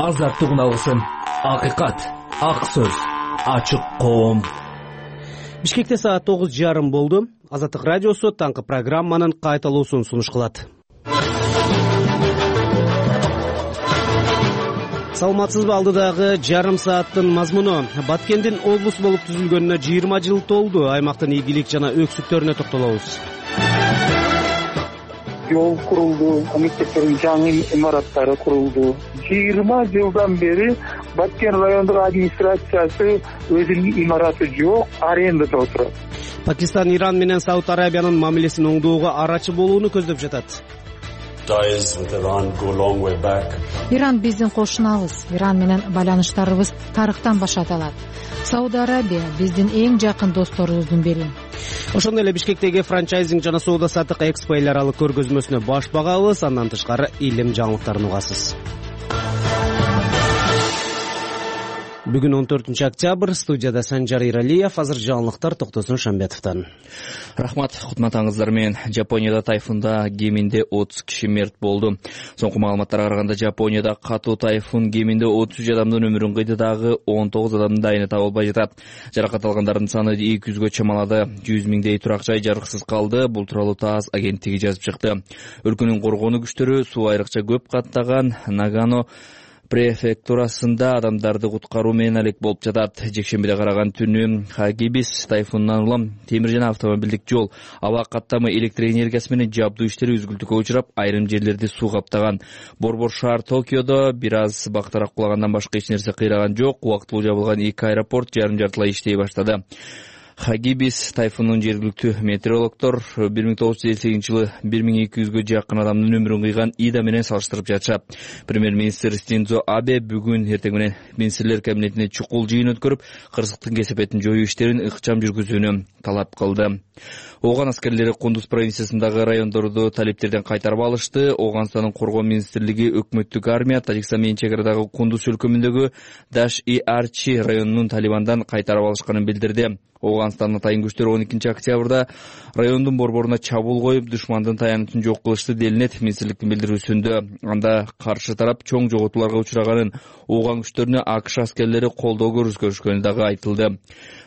азаттык үналгысын, акыйкат, ак сөз, ачык коом. Бишкекте саат 9:30 болду. Азаттык радиосу таңкы программанын кайталуусун сунуш кылат. Саламатсызбы, алдыдагы жарым сааттын мазмуну. Баткендин облус болуп түзүлгөнүнө 20 жыл толду. Аймактын ийгилик жана өксүктөрүнө токтолобуз. Жол курулду, мектептердин жаңы имараттары курулду. 20 жылдан бери Баткен райондук администрациясы өзүнүн имараты жок, арендада отурат. Пакистан Иран менен Сауд Арабиянын мамилесин оңдоого арачы болууну көздөп жатат. Иран биздин кошунабыз. Иран менен байланыштарыбыз тарыхтан башталат. Сауд Арабия биздин эң жакын досторубуздун бири. Ошондой эле Бишкектеги франчайзинг жана соода саттык экспо эл аралык көргөзмөсүнө баш багабыз. Андан тышкары илим жаңылыктарын угасыз. Бүгүн 14 октябрь, студияда Санжар Иралиев, азыр жаңылыктар Токтосун Шамбетовдон. Рахмат, кутматыңыздар менен. Жапонияда тайфунда кеминде 30 киши мерт болду. Соңку маалыматтарга караганда Жапонияда катуу тайфун кеминде 33 адамдын өмүрүн кыйды, дагы 19 адамдын дайыны табылбай жатат. Жаракат алгандардын саны 200гө чамалады. 100 миңдей турак жай жарыксыз калды. Бул тууралуу ТАСС агенттиги жазып чыкты. Өлкөнүн коргонуу күчтөрү суу айрыкча көп каттаган Нагано префектурасында адамдарды куткаруу менен алек болуп жатат. Жекшембиде караган түнү Хагибис тайфунунан улам темир жана автомобилдик жол, аба каттамы, электр энергиясы менен жабдуу иштери үзгүлтүккө учурап, айрым жерлерди суу каптаган. Борбор шаар Токиодо бир аз бактарак кулагандан башка эч нерсе кыйраган жок. Убактылуу жабылган 2 аэропорт жарым-жартылай иштей баштады. Хагибис тайфунунун жергиликтүү метеорологдор 1958 жылы 1200гө жакын адамдын өмүрүн кыйган Ида менен салыштырып жатышат. Премьер-министр Синдзо Абе бүгүн эртең менен министрлер кабинетине чукул жыйын өткөрүп, кырсыктын кесепетин жоюу иштерин ыкчам жүргүзүүнү талап кылды. Ооган аскерлери Кундуз провинциясындагы райондорду талиптерден кайтарып алышты. Ооганстандын коргоо министрлиги өкмөттүк армия Тажикстан менен чекарадагы Кундуз өлкөмүндөгү Даш-и-Арчи районунун талибандан кайтарып алышканын билдирди. Ооганстандын атайын күчтөрү 12 октябрда райондун борборуна чабуул коюп, душмандын таянычын жок кылышты делинет министрликтин билдирүүсүндө. Анда каршы тарап чоң жоготууларга учураганын, ооган күчтөрүнө АКШ аскерлери колдоо көрсөткөнү дагы айтылды.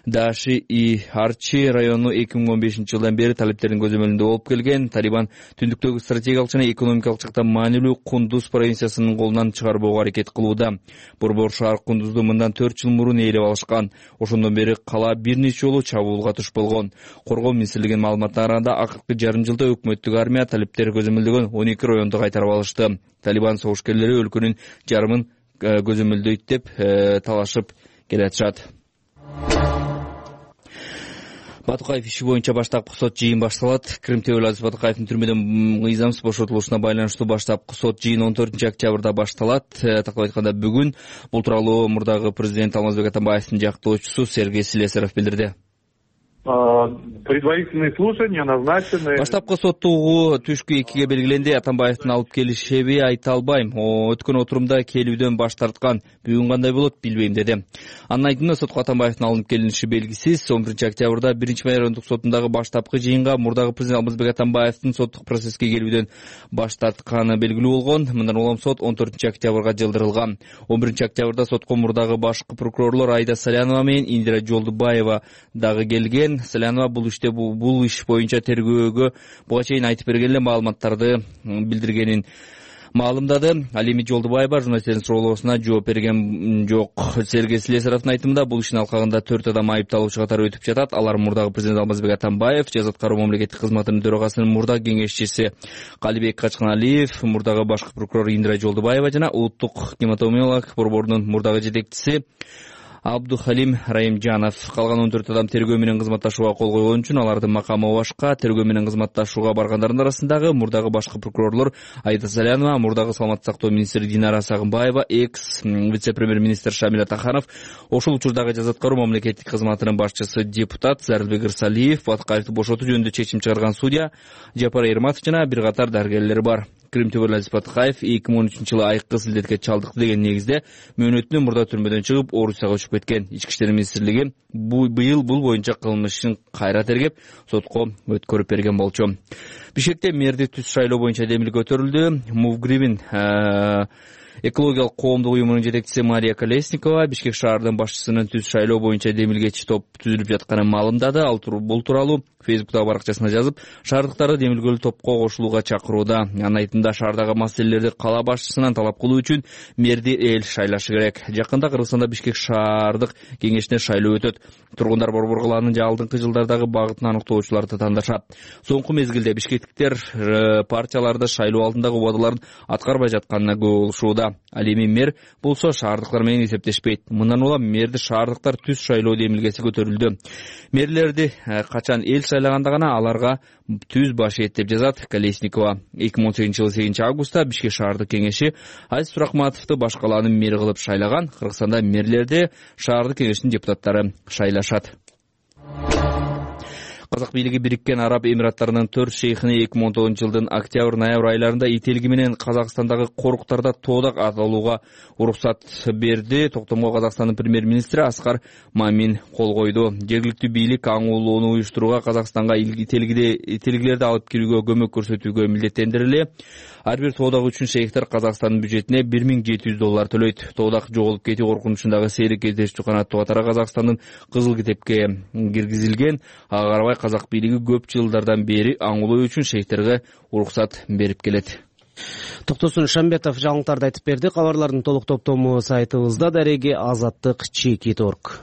Даши-и-Арчи району 2015 жылдан бери талиптердин көзөмөлүндө болуп келген. Талибан түндүктөгү стратегиялык жана экономикалык жактан маанилүү Кундуз провинциясынын колунан чыгарбоого аракет кылууда. Борбор шаар Кундузду мындан 4 жыл мурун ээлеп алышкан. Ошондон бери кала бир нече жолу чабуулга туш болгон. Коргоо министрлигинин маалыматына караганда, акыркы жарым жылда өкмөттүк армия талиптер көзөмөлдөгөн 12 районду кайтарып алышты. Талибан согушкерлери өлкөнүн жарымын көзөмөлдөйт деп талашып келатышат. Батукаев иши боюнча баштапкы сот жыйын башталат. Кримтебел Азиз Батукаевдин түрмөдөн мыйзамсыз бошотулушуна байланыштуу баштапкы сот жыйын 14 октябрда башталат. Тактап айтканда бүгүн. Бул тууралуу мурдагы президент Алмазбек Атамбаевдин жактоочусу Сергей Слесарев билдирди. Предварительные слушания назначены. Баштапкы соттугу түшкү 2ге белгиленди. Атамбаевдин алып келишеби айта албайм. Өткөн отурумда келүүдөн баш тарткан. Бүгүн кандай болот билбейм деди. Анын айтымында сотко Атамбаевдин алынып келиниши белгисиз. 11 октябрда 1-Майра райондук сотундагы баштапкы жыйынга мурдагы президент Алмазбек Атамбаевдин соттук процесске келүүдөн баш тартканы белгилүү болгон. Мындан улам сот 14 октябрга жылдырылган. 11 октябрда сотко мурдагы башкы прокурорлор Айда Салянова менен Индира Жолдубаева дагы келген. Салянова бул иш боюнча тергөөгө буга чейин айтып берген эле маалыматтарды билдиргенин маалымдады. Ал эми Жолдубаева журналисттердин суроолорусуна жооп берген жок. Сергей Слесаровдун айтымында бул иштин алкагында 4 адам айыпталуучу катары өтүп жатат. Алар мурдагы президент Алмазбек Атамбаев, жаза аткаруу мамлекеттик кызматынын төрагасынын мурдагы кеңешчиси Калибек Качканалиев, мурдагы башкы прокурор Индира Жолдубаева жана улуттук гематомиялык борборунун мурдагы жетекчиси Абдухалим Раимжанов. Калган 14 адам тергөө менен кызматташууга кол койгон үчүн алардын макамы башка. Тергөө менен кызматташууга баргандардын арасындагы мурдагы башкы прокурорлор Айда Салянова, мурдагы саламаттык сактоо министри Динара Сагынбаева, экс вице-премьер-министр Шамил Атаханов, ошол учурдагы жаза аткаруу мамлекеттик кызматынын башчысы депутат Зарылбек Ырсалиев, Батукаевди бошотуу жөнүндө чечим чыгарган судья Жапар Эрматов жана бир катар дарыгерлер бар. Кримтебел Азиз Батукаев 2013 жылы айкы силдетке чалдыкты деген негизде мөөнөтүнө мурда түрмөдөн чыгып Орусияга учуп кеткен. Ички иштер министрлиги быйыл бул боюнча кылмышын кайра тергеп сотко өткөрүп берген болчу. Бишкекте мэрди түз шайлоо боюнча демилге көтөрүлдү. Мувгривин Экологиялык коомдук уюмунун жетекчиси Мария Колесникова Бишкек шаарынын башчысынын түз шайлоо боюнча демилгечи топ түзүлүп жатканын маалымдады. Ал бул тууралуу Фейсбуктагы баракчасына жазып, шаардыктарды демилгелүү топко кошулууга чакырууда. Анын айтымында шаардагы маселелерди кала башчысынан талап кылуу үчүн мэрди эл шайлашы керек. Жакында Кыргызстанда Бишкек шаардык кеңешине шайлоо өтөт. Тургундар борбор калаанын алдыңкы жылдардагы багытын аныктоочуларды тандашат. Соңку мезгилде бишкектиктер партияларды шайлоо алдындагы убадаларын аткарбай жатканына күбө болушууда. Ал эми мэр болсо шаардыктар менен эсептешпейт. Мындан улам мэрди шаардыктар түз шайлоо демилгеси көтөрүлдү. Мэрлерди качан эл шайлаганда гана аларга түз баш эт деп жазат Колесникова. 2018 жылы 8 августта Бишкек шаардык кеңеши Азиз Суракматовду баш калаанын мэри кылып шайлаган. Кыргызстанда мэрлерди шаардык кеңешинин депутаттары шайлашат. Казак бийлиги Бириккен Араб Эмираттарынын 4 шейхине 2019 жылдын октябрь-ноябрь айларында ителги менен Казакстандагы коруктарда тоодак аталууга уруксат берди. Токтомго Казакстандын премьер-министри Аскар Мамин кол койду. Жергиликтүү бийлик аңуулоону уюштурууга, Казакстанга ителгилерди алып кирүүгө көмөк көрсөтүүгө милдеттендириле. Ар бир тоодак үчүн шейхтер Казакстандын бюджетине $1700 төлөйт. Тоодак жоголуп кетүү коркунучундагы сейрек кездештүү канаттуу катары Казакстандын кызыл китепке киргизилген. Ага карабай Казак бийлиги көп жылдардан бери аңуулоо үчүн шейхтерге уруксат берип келет. Токтосун Шамбетов жаңылыктарды айтып берди. Кабарлардын толук топтому сайтыбызда дареги azаттык.org.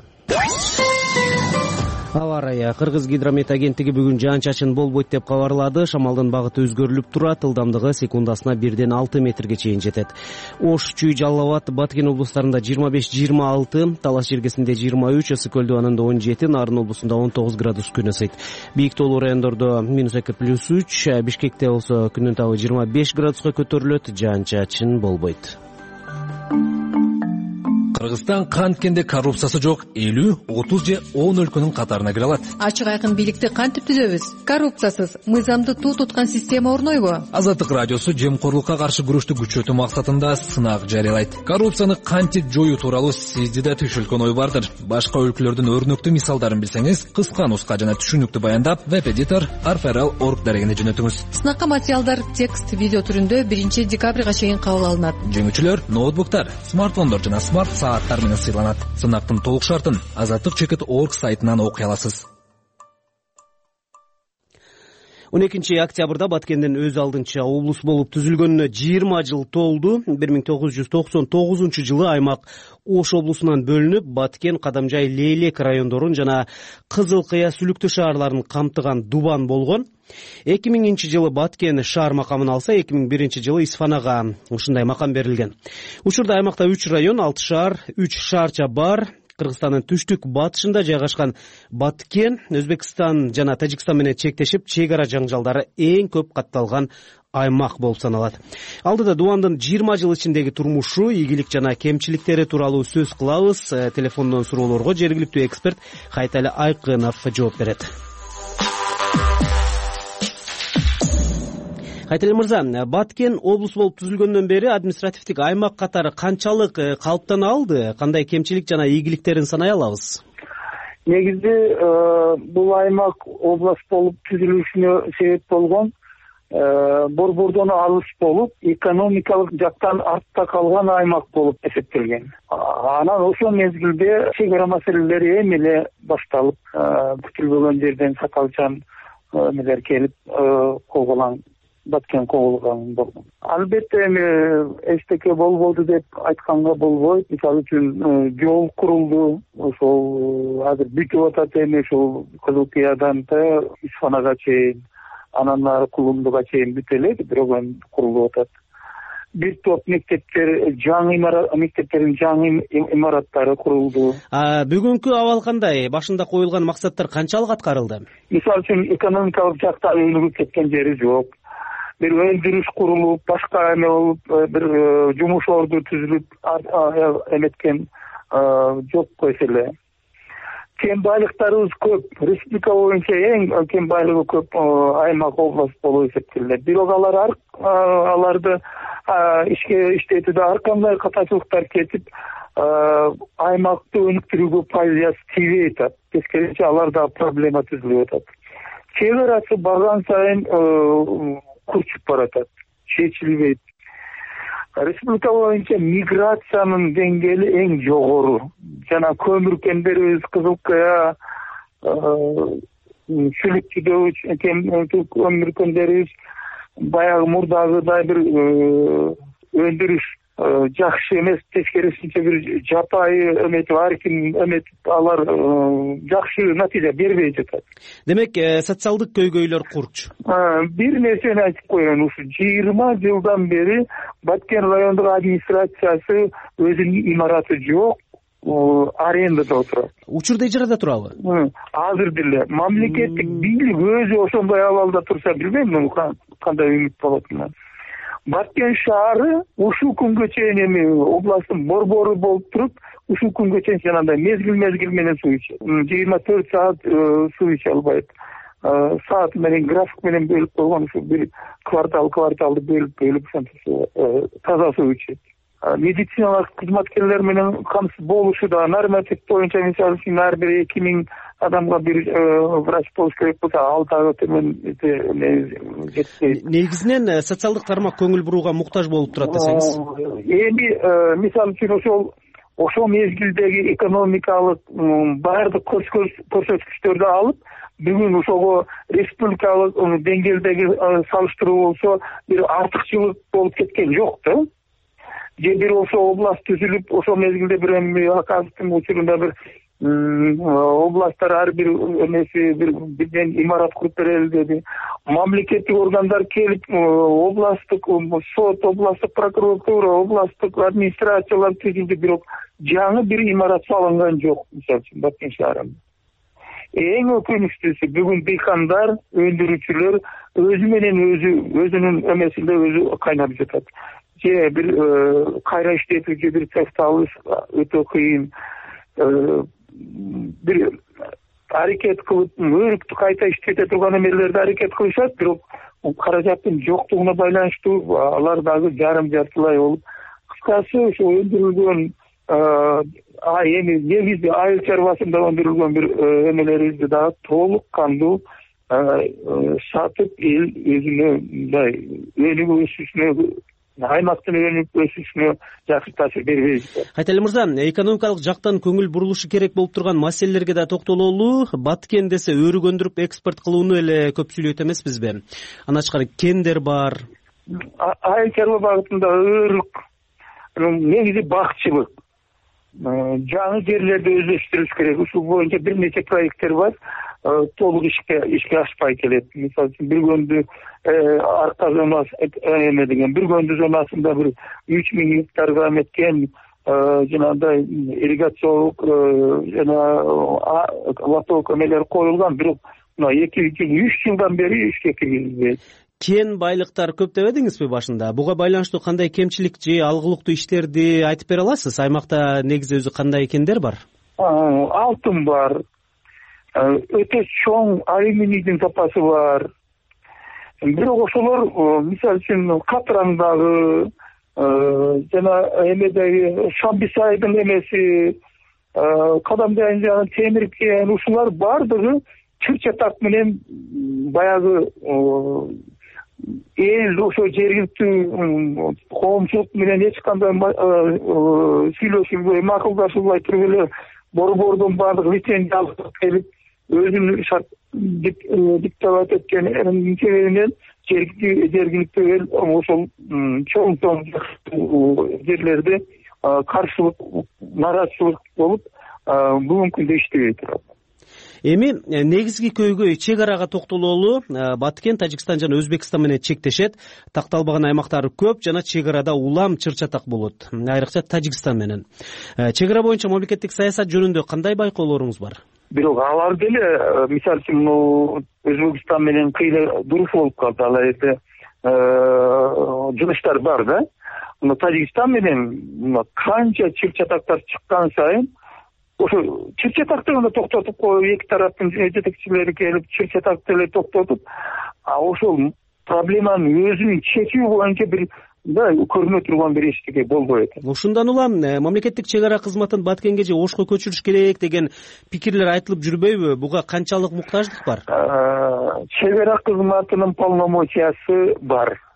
Аба ырайы. Кыргыз гидромет агенттиги бүгүн жаан-чачын болбойт деп кабарлады. Шамалдын багыты өзгөрүлүп турат. Ылдамдыгы секундасына 1-6 метрге чейин жетет. Ош, Чүй, Жалал Абад, Баткен облустарында 25-26, Талас жергесинде 23, Ысык Көлдү анында 17, Нарын облусунда 19 градус күн ысыйт. Бийик тоолуу райондордо -2+3, Бишкекте болсо күндүн табы 25 градуска көтөрүлөт. Жаан-чачын болбойт. Кыргызстан канткенде коррупциясы жок 50, 30 же 10 өлкөнүн катарына кире алат. Ачык айкын бийликти кантип түзөбүз? Коррупциясыз, мыйзамды туу туткан система орнойбу? Азаттык радиосу жемкорлукка каршы күрөштү күчөтүү максатында сынак жарыялайт. Коррупцияны кантип жоюу тууралуу сизде да түшүлгөн ой бардыр. Башка өлкөлөрдүн өрнөктүү мисалдарын билсеңиз, кыска нуска жана түшүнүктүү баяндап веб-эдитор arferal.org дарегине жөнөтүңүз. Сынакка материалдар текст, видео түрүндө 1 декабрга чейин кабыл алынат. Жеңүүчүлөр ноутбуктар, смартфондор жана смарт сааттар менен сыйланат. Сынактын толук шартын azаттык.org сайтынан окуй аласыз. 12 октябрда Баткендин өз алдынча облус болуп түзүлгөнүнө 20 жыл толду. 1999 жылы аймак Ош облусунан бөлүнүп, Баткен, Кадамжай, Лейлек райондорун жана Кызыл Кыя, Сүлүктүү шаарларын камтыган Дубан болгон. 2000 жылы Баткен шаар макамын алса, 2001 жылы Исфанага ушундай макам берилген. Учурда аймакта 3 район, 6 шаар, 3 шаарча бар. Кыргызстандын түштүк батышында жайгашкан Баткен, Өзбекстан жана Тажикстан менен чектешип, чек ара жаңжалдары эң көп катталган аймак болуп саналат. Алдыда Дубандын 20 жыл ичиндеги турмушу, ийгилик жана кемчиликтери тууралуу сөз кылабыз. Телефондон суроолорго жергиликтүү эксперт Кайтали Айкынов жооп берет. Кайтали мырза, Баткен облус болуп түзүлгөндөн бери административдик аймак катары канчалык калыптана алды? Кандай кемчилик жана ийгиликтерин санай алабыз? Негизи бул аймак область болуп түзүлүшүнө себеп болгон борбордон алыс болуп, экономикалык жактан артта калган аймак болуп эсептелген. Анан ошол мезгилде чек ара маселелери эми эле башталып, күтүлбөгөн жерден сакалчан нелер келип коголан Баткен коголган болгон. Албетте эми эчтеке болбоду деп айтканга болбойт. Мисалы үчүн жол курулду, ошол азыр бүтүп атат эми ушул Кызыл Кыядан Исфанага чейин, анан ары Кулумдуга чейин бүтө элек, бирок эми курулуп атат. Бир топ мектептердин жаңы имараттары курулду. Бүгүнкү абал кандай? Башында коюлган максаттар канчалык аткарылды? Мисалы үчүн экономикалык жакта өнүгүп кеткен жери жок. Бир өндүрүш курулуп, башка эме болуп, бир жумуш орду түзүлүп эметкен жок койсо эле. Кен байлыктарыбыз көп. Республика боюнча эң кен байлыгы көп аймак область болуп эсептелет. Бирок аларды иштетүүдө ар кандай катачылыктар кетип, аймакты өнүктүрүүгө пайдасы тийбей атат. Тескерисинче аларда проблема түзүлүп атат. Чек арасы барган сайын курчуп баратат, чечилбейт. республика боюнча миграциянын деңгээли эң жогору. Жана көмүркендерибиз Кызыл Кая, Шүлүкчүдө көмүркендерибиз баягы мурдагыдай бир өндүрүш жакшы эмес, тескерисинче бир жапайы эметип, ар ким эметип, алар жакшы натыйжа бербей жатат. Демек, социалдык көйгөйлөр курч. Бир нерсени айтып коеюн, ушу 20 жылдан бери Баткен райондук администрациясы өзүнүн имараты жок, арендада отурат. Учурда ижарада турабы? Азыр деле мамлекеттик бийлик өзү ошондой абалда турса, билбейм кандай үмүт болот. Баткен шаары ушул күнгө чейин эми областтын борбору болуп туруп, ушул күнгө чейин жанагындай мезгил менен суу ичет. 24 саат суу иче албайт. Саат менен, график менен бөлүп койгон, ушу бир кварталды бөлүп таза суу ичет. Медициналык кызматкерлер менен камсыз болушуда, норматив боюнча мисалы үчүн ар бир 2000 адамга бир врач болуш керек болсо, ал дагы төмөн жетпейт. Негизинен социалдык тармак көңүл бурууга муктаж болуп турат десеңиз. Эми мисалы үчүн ошол мезгилдеги экономикалык баардык көрсөткүчтөрдү алып, бүгүн ошого республикалык деңгээлдеги салыштыруу болсо, бир артыкчылык болуп кеткен жок да. Же бир ошо област түзүлүп, ошол мезгилде бир Акаевдин учурунда бир областтар ар бир эмеси бирден имарат куруп берели деди. Мамлекеттик органдар келип, областтык сот, областтык прокуратура, областтык администрациялар түзүлдү, бирок жаңы бир имарат салынган жок, мисалы үчүн Баткен шаарында. Эң өкүнүчтүүсү, бүгүн дыйкандар, өндүрүүчүлөр өзүнүн эмесинде өзү кайнап жатат. Же бир кайра иштетүүчү бир цехти алыш өтө кыйын. Бир аракет кылып, өрүктү кайта иштете турган эмелерди аракет кылышат, бирок каражаттын жоктугуна байланыштуу алар дагы жарым-жартылай болуп, кыскасы ошо өндүрүлгөн эми негизи айыл чарбасында өндүрүлгөн бир эмелерибизди дагы толук кандуу сатып, эл өзүнө мындай өнүгүп өсүшүнө, аймактын өнүгүп өсүшүнө жакшы таасир бербейт. Айталы мырза, экономикалык жактан көңүл бурулушу керек болуп турган маселелерге да токтололу. Баткен десе өрүк өндүрүп экспорт кылууну эле көп сүйлөйт эмеспизби? Андан тышкары кендер бар. Айыл чарба багытында өрүк, негизи бакчылык. Жаңы жерлерди өздөштүрүш керек. Ушул боюнча бир нече проекттер бар. Толук ишке ашпай келет. Мисалы үчүн Биргөндү арка зонасы деген Биргөндү зонасында бир 3000 гектарга эметкен жанагындай ирригациялык жана лоток эмелер коюлган, бирок 2-3 жылдан бери ишке киргизилбейт. Кен байлыктар көп дебедиңизби башында? Буга байланыштуу кандай кемчилик же алгылыктуу иштерди айтып бере аласыз? Аймакта негизи өзү кандай кендер бар? Алтын бар. Өтө чоң алюминийдин запасы бар. Бирок ошолор мисалы үчүн Катрандагы жана эмедеги Шамбисайдын эмеси, Кадамжайын жана Темиркен, ушулар бардыгы чыр-чатак менен баягы эл ошо жергиликтүү коомчулук менен эч кандай сүйлөшүлбөй, макулдашылбай туруп эле борбордон баардык лицензия алып келип, өзүнүн шарт диктовать эткени себебинен жергиликтүү эл ошол чоң жерлерде каршылык, нараазычылык болуп, бүгүнкү күндө иштебей турат. Эми негизги көйгөй чек арага токтололу. Баткен Тажикстан жана Өзбекстан менен чектешет. Такталбаган аймактары көп жана чек арада улам чыр-чатак болот, айрыкча Тажикстан менен. Чек ара боюнча мамлекеттик саясат жөнүндө кандай байкоолоруңуз бар? Бирок алар деле мисалы үчүн Өзбекстан менен кыйла дуруш болуп калды. Ал жерде жумуштар бар да. Тажикстан менен канча чыр-чатактар чыккан сайын ошо чыр-чатакты гана токтотуп коюп, эки тараптын жетекчилери келип чыр-чатакты эле токтотуп, ошол проблеманын өзүн чечүү боюнча бир көрүнө турган бир эчтеке болбой атат. Ушундан улам мамлекеттик чек ара кызматын Баткенге же Ошко көчүрүш керек деген пикирлер айтылып жүрбөйбү? Буга канчалык муктаждык бар? Чек ара кызматынын полномочиясы бар.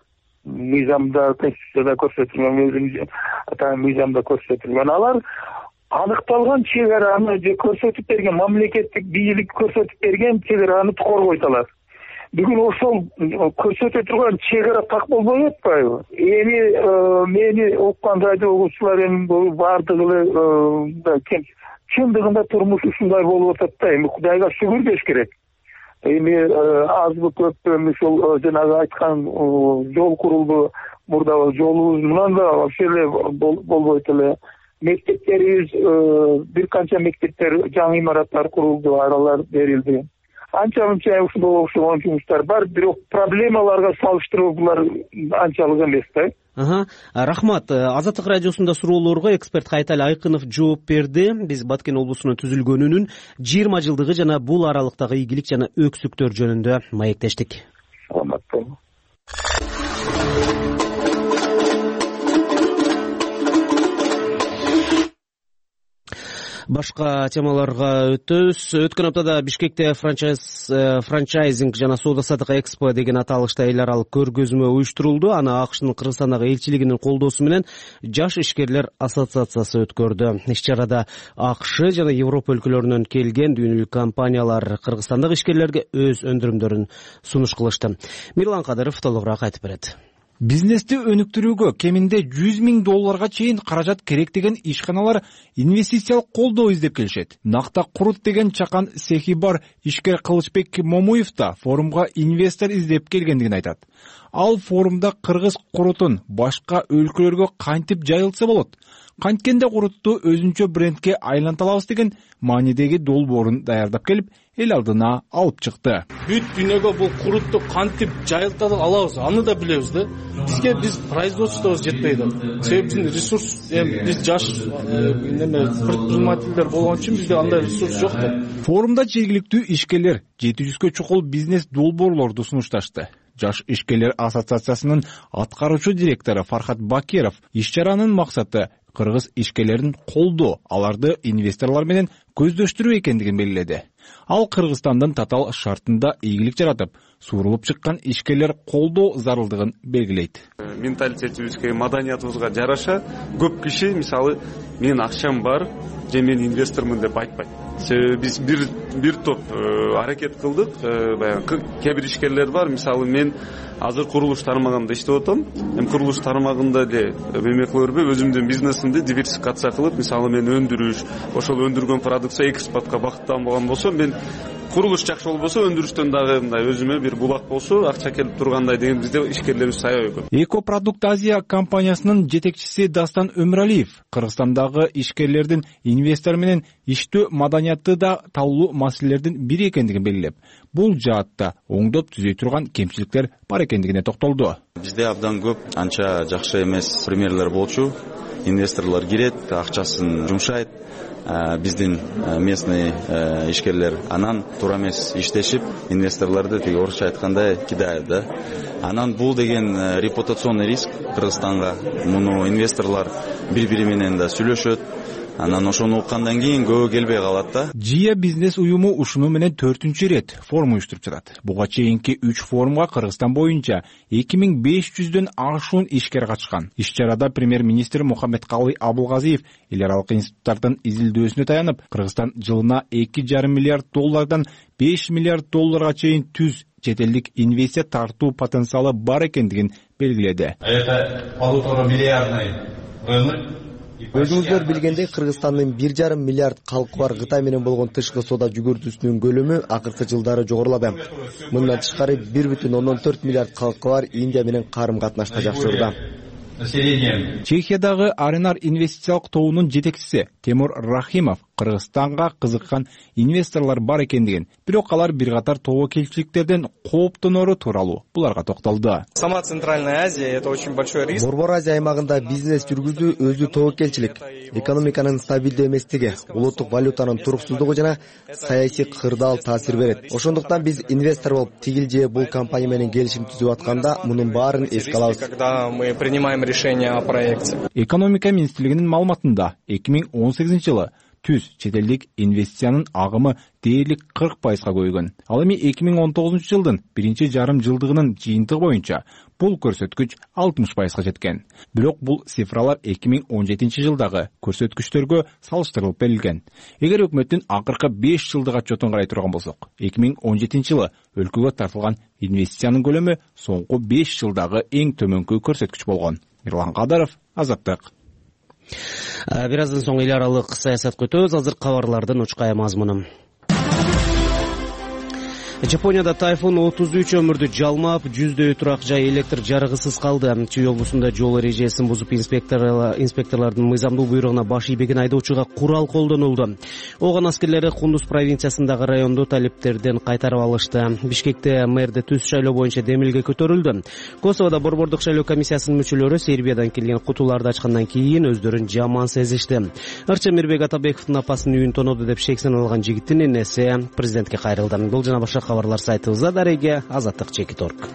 мыйзамда, конституцияда көрсөтүлгөн, өзүнүн мыйзамда көрсөтүлгөн. Алар аныкталган чек араны же көрсөтүп берген, мамлекеттик бийлик көрсөтүп берген чек араны коргойт алат. Бүгүн ошол көрсөтө турган чек ара так болбой атпайбы? Эми мени окуган радио угуучулар эми баардыгы чындыгында турмуш ушундай болуп атат да, эми Кудайга шүгүр деш керек. Эми азбы көппү ушул жанагы айткан жол курулду, мурда жолубуз мындан да вообще эле болбойт эле. Мектептерибиз, бир канча мектептер, жаңы имараттар курулду, аралар берилди. Анча-мынча ушундай окшогон жумуштар бар, бирок проблемаларга салыштыруу булар анчалык эмес да. Рахмат. Азаттык радиосунда суроолорго эксперт Кайтали Айкынов жооп берди. Биз Баткен облусунун түзүлгөнүнүн 20 жылдыгы жана бул аралыктагы ийгилик жана өксүктөр жөнүндө маектештик. Саламат болуңуз. Башка темаларга өтөбүз. Өткөн аптада Бишкекте франчайзинг жана соода-саттык экспо деген аталышта эл аралык көргөзмө уюштурулду. Аны АКШнын Кыргызстандагы элчилигинин колдоосу менен Жаш ишкерлер ассоциациясы өткөрдү. Иш-чарада АКШ жана Европа өлкөлөрүнөн келген дүйнөлүк компаниялар кыргызстандык ишкерлерге өз өндүрүмдөрүн сунуш кылышты. Мирлан Кадыров толугураак айтып берет. Бизнести өнүктүрүүгө кеминде $100,000 чейин каражат керек деген ишканалар инвестициялык колдоо издеп келишет. Накта курут деген чакан цехи бар ишкер Кылычбек Момуев да форумга инвестор издеп келгендигин айтат. Ал форумда кыргыз курутун башка өлкөлөргө кантип жайылтса болот, канткенде курутту өзүнчө брендке айланта алабыз деген маанидеги долбоорун даярдап келип, эл алдына алып чыкты. Бүт дүйнөгө бул курутту кантип жайылта алабыз, аны да билебиз да. Бизге биз производствобуз жетпейт. Себеби биздин ресурс, биз жаш предпринимательдер болгон үчүн бизде андай ресурс жок да. Форумда жергиликтүү ишкерлер 700-кө чукул бизнес долбоорлорду сунушташты. Жаш ишкерлер ассоциациясынын аткаруучу директору Фархат Бакиров иш-чаранын максаты кыргыз ишкерлерин колдоо, аларды инвесторлор менен көздөштүрүү экендигин белгиледи. Ал Кыргызстандын татаал шартында ийгилик жаратып, суурулуп чыккан ишкерлер колдоо зарылдыгын белгилейт. Менталитетибизге, маданиятыбызга жараша көп киши, мисалы, менин акчам бар, же мен инвестормун деп айтпайт. Себеби биз бир топ аракет кылдык. Баягы кээ бир ишкерлер бар, мисалы мен азыр курулуш тармагында иштеп атам. Эми курулуш тармагында эле эме кыла бербей, өзүмдүн бизнесимди диверсификация кылып, мисалы мен өндүрүш, ошол өндүргөн продукция экспортко багытталган болсо, мен курулуш жакшы болбосо, өндүрүштөн дагы мындай өзүмө бир булак болсо, акча келип тургандай деген бизде ишкерлерибиз аябай көп. Экопродукт Азия компаниясынын жетекчиси Дастан Өмүралиев Кыргызстандагы ишкерлердин инвестор менен иштөө маданияты да талуу маселелердин бири экендигин белгилеп, бул жаатта оңдоп түзөй турган кемчиликтер бар экендигине токтолду. Бизде абдан көп анча жакшы эмес примерлер болчу. Инвесторлор кирет, акчасын жумшайт. Биздин местный ишкерлер анан туура эмес иштешип, инвесторлорду тиги орусча айткандай кидайт да. Анан бул деген репутационный риск Кыргызстанга. Муну инвесторлор бири-бири менен да сүйлөшөт. Анан ошону уккандан кийин көбү келбей калат да. Жия бизнес уюму ушуну менен 4-чү рет форум уюштуруп жатат. Буга чейинки 3 форумга Кыргызстан боюнча 2500дөн ашуун ишкер катышкан. Иш-чарада премьер-министр Мухаммедкалый Абылгазиев эл аралык институттардын изилдөөсүнө таянып, Кыргызстан жылына $2,5 миллиард $5 миллиард чейин түз четелдик инвестиция тартуу потенциалы бар экендигин белгиледи. Это 1,5 миллиардный рынок. Өзүңүздөр билгендей, Кыргызстандын 1,5 миллиард калкы бар Кытай менен болгон тышкы соода жүгүртүүсүнүн көлөмү акыркы жылдары жогорулады. Мындан тышкары 1,4 миллиард калкы бар Индия менен карым-катнашта жакшырууда. Чехиядагы Аренар инвестициялык тобунун жетекчиси Темур Рахимов Кыргызстанга кызыккан инвесторлор бар экендигин, бирок алар бир катар тобокелчиликтерден кооптонору тууралуу буларга токтолду. Сама Центральная Азия это очень большой риск. Борбор Азия аймагында бизнес жүргүзүү өзү тобокелчилик, экономиканын стабилдүү эместиги, улуттук валютанын туруксуздугу жана саясий кырдаал таасир берет. Ошондуктан биз инвестор болуп тигил же бул компания менен келишим түзүп атканда мунун баарын эске алабыз. Когда мы принимаем решение о проекте. Экономика министрлигинин маалыматында 2018 жылы түз чет элдик инвестициянын агымы дээрлик 40%га көбөйгөн. Ал эми 2019 жылдын биринчи жарым жылдыгынын жыйынтыгы боюнча бул көрсөткүч 60%га жеткен. Бирок бул цифралар 2017 жылдагы көрсөткүчтөргө салыштырылып берилген. Эгер өкмөттүн акыркы 5 жылдык отчетун карай турган болсок, 2017 жылы өлкөгө тартылган инвестициянын көлөмү соңку 5 жылдагы эң төмөнкү көрсөткүч болгон. Мирлан Кадаров, Азаттык. Бир аздан соң эл аралык саясатка өтөбүз. Азыр кабарлардын учкай мазмуну. Жапонияда тайфун 33 өмүрдү жалмап, 100дөй турак жай электр жарыгысыз калды. Чүй облусунда жол эрежесин бузуп инспекторлордун мыйзамдуу буйругуна баш ийбеген айдоочуга курал колдонулду. Оган аскерлери Кундуз провинциясындагы райондо талиптерден кайтарып алышты. Бишкекте мэрди түз шайлоо боюнча демилге көтөрүлдү. Косоводо борбордук шайлоо комиссиясынын мүчөлөрү Сербиядан келген кутуларды ачкандан кийин өздөрүн жаман сезишти. Ырча Мирбек Атабековдун апасынын үйүн тоноду деп шексен алган жигиттин энеси президентке кайрылды. Бул жана башка кабарлар сайтыбызда. Дареге Азаттык Чекиторг.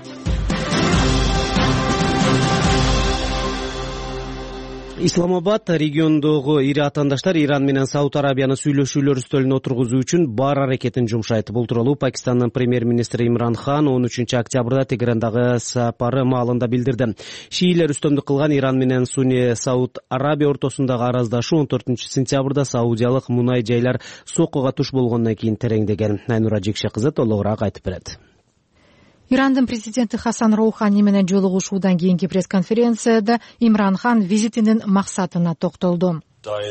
Исламабад региондогу ири атаандаштар Иран менен Сауд Арабияны сүйлөшүүлөр үстөлүнө отургузуу үчүн бар аракетин жумшайт. Бул тууралуу Пакистандын премьер-министри Имран Хан 13 октябрда Тегерандагы сапары маалында билдирди. Шиилер үстөмдүк кылган Иран менен Суни Сауд Арабия ортосундагы араздашуу 14 сентябрда саудиялык мунай жайлар соккуга туш болгондон кийин тереңдеген. Айнура Жекше кызы толугураак айтып берет. Ирандын президенти Хасан Роухани менен жолугушуудан кийинки пресс-конференцияда Имран Хан визитинин максатына токтолду.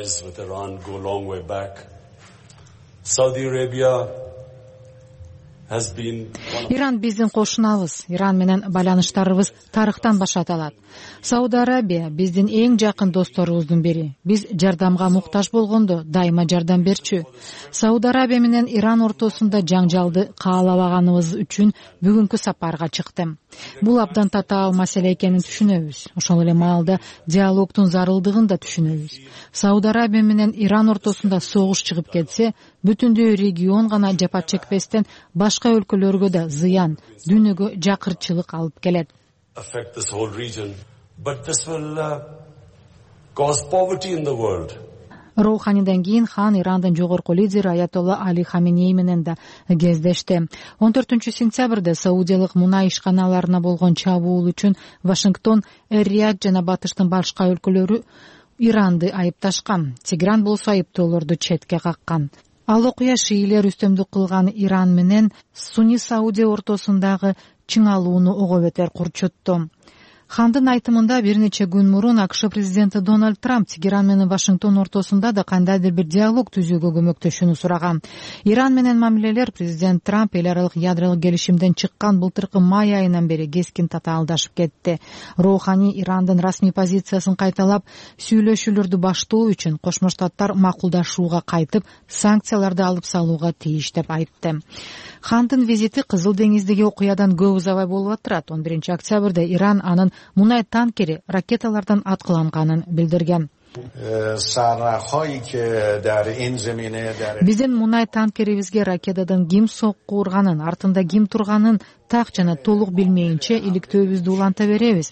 Иран биздин кошунабыз. Иран менен байланыштарыбыз тарыхтан башталат. Сауд Арабия биздин эң жакын досторубуздун бири. Биз жардамга муктаж болгондо дайыма жардам берчү. Сауд Арабия менен Иран ортосунда жаңжалды каалабаганыбыз үчүн бүгүнкү сапарга чыктым. Бул абдан татаал маселе экенин түшүнөбүз. Ошол эле маалда диалогдун зарылдыгын да түшүнөбүз. Сауд Арабия менен Иран ортосунда согуш чыгып кетсе, бүтүндөй регион гана жапа чекпестен башка өлкөлөргө да зыян, дүйнөгө жакырчылык алып келет. Роуханиден кийин Хан Ирандын жогорку лидери Аятолла Али Хаменей менен да кездешти. 14 сентябрда саудиялык мунай ишканаларына болгон чабуул үчүн Вашингтон, Эр-Рияд жана Батыштын башка өлкөлөрү Иранды айыпташкан. Тегеран болсо айыптоолорду четке каккан. Ал окуя шиилер үстөмдүк кылган Иран менен Суни Саудия ортосундагы чыңалууну ого бетер курчутту. Хандын айтымында бир нече күн мурун АКШ президенти Дональд Трамп Тегеран менен Вашингтон ортосунда да кандайдыр бир диалог түзүүгө көмөктөшүүнү сураган. Иран менен мамилелер президент Трамп эл аралык ядролук келишимден чыккан былтыркы май айынан бери кескин татаалдашып кетти. Роухани Ирандын расмий позициясын кайталап, сүйлөшүүлөрдү баштоо үчүн Кошмо Штаттар макулдашууга кайтып, санкцияларды алып салууга тийиш деп айтты. Хандын визити Кызыл деңиздеги окуядан көп узабай болуп атырат. 11 октябрда Иран анын мунай танкери ракеталардан аткыланганын билдирген. Биздин мунай танкерибизге ракетадан ким сокку урганын, артында ким турганын так жана толук билмейинче иликтөөбүздү уланта беребиз,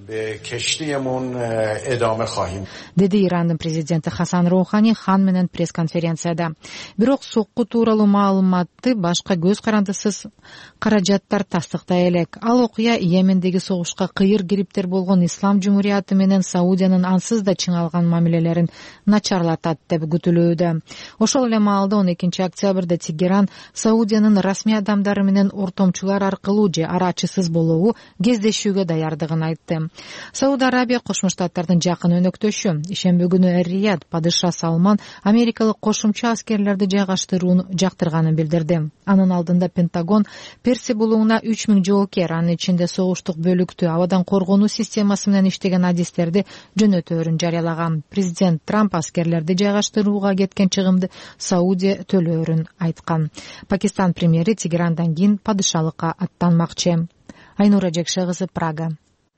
деди Ирандын президенти Хасан Роухани Хан менен пресс-конференцияда. Бирок сокку тууралуу маалыматты башка көз карандысыз каражаттар тастыктай элек. Ал окуя Йемендеги согушка кыйыр кириптер болгон Ислам Жумурияты менен Саудиянын ансыз да чыңалган мамилелерин начарлатат деп күтүлүүдө. Ошол эле маалда 12 октябрда Тегеран Саудиянын расмий адамдары менен ортомчулар аркылуу же арачысыз болобу кездешүүгө даярдыгын айтты. Сауд Арабия Кошмо Штаттардын жакын өнөктөшү. Ишембе күнү Эр-Рияд падыша Салман америкалык кошумча аскерлерди жайгаштырууну жактырганын билдирди. Анын алдында Пентагон Персия булугуна 3000 жоокер, анын ичинде согуштук бөлүктү, абадан коргонуу системасы менен иштеген адистерди жөнөтөөрүн жарыялаган. Президент Трамп аскерлерди жайгаштырууга кеткен чыгымды Саудия төлөөрүн айткан. Пакистан премьери Тегерандан кийин падышалыкка аттанмакчы. Айнура Жекше кызы, Прага.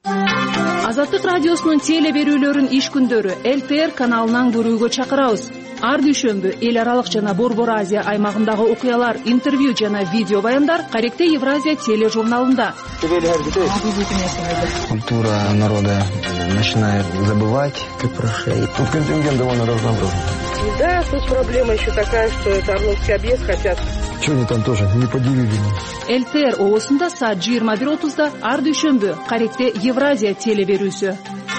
Азаттык радиосунун теле берүүлөрүн иш күндөрү ЛТР каналынан көрүүгө чакырабыз. ар дүйшөмбү эл аралык жана Борбор Азия аймагындагы окуялар, интервью жана видео баяндар Каректе Евразия тележурналында. Культура народа начинает забывать, как прошли. Тут контингент довольно разнообразный. Да, тут проблема еще такая, что это Орловский объезд хотят. Что они там тоже не поделили? ЛТР оосунда саат 21:30 ар дүйшөмбү Каректе Евразия телеберүүсү.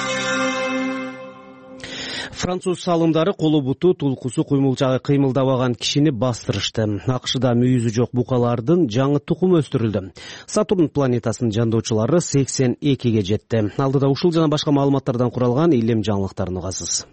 Француз салымдары колу буту тулкусу куймулчагы кыймылдабаган кишини бастырышты. АКШда мүйүзү жок букалардын жаңы тукуму өстүрүлдү. Сатурн планетасынын жандоочулары 82ге жетти. Алдыда ушул жана башка маалыматтардан куралган илим жаңылыктарын угасыз.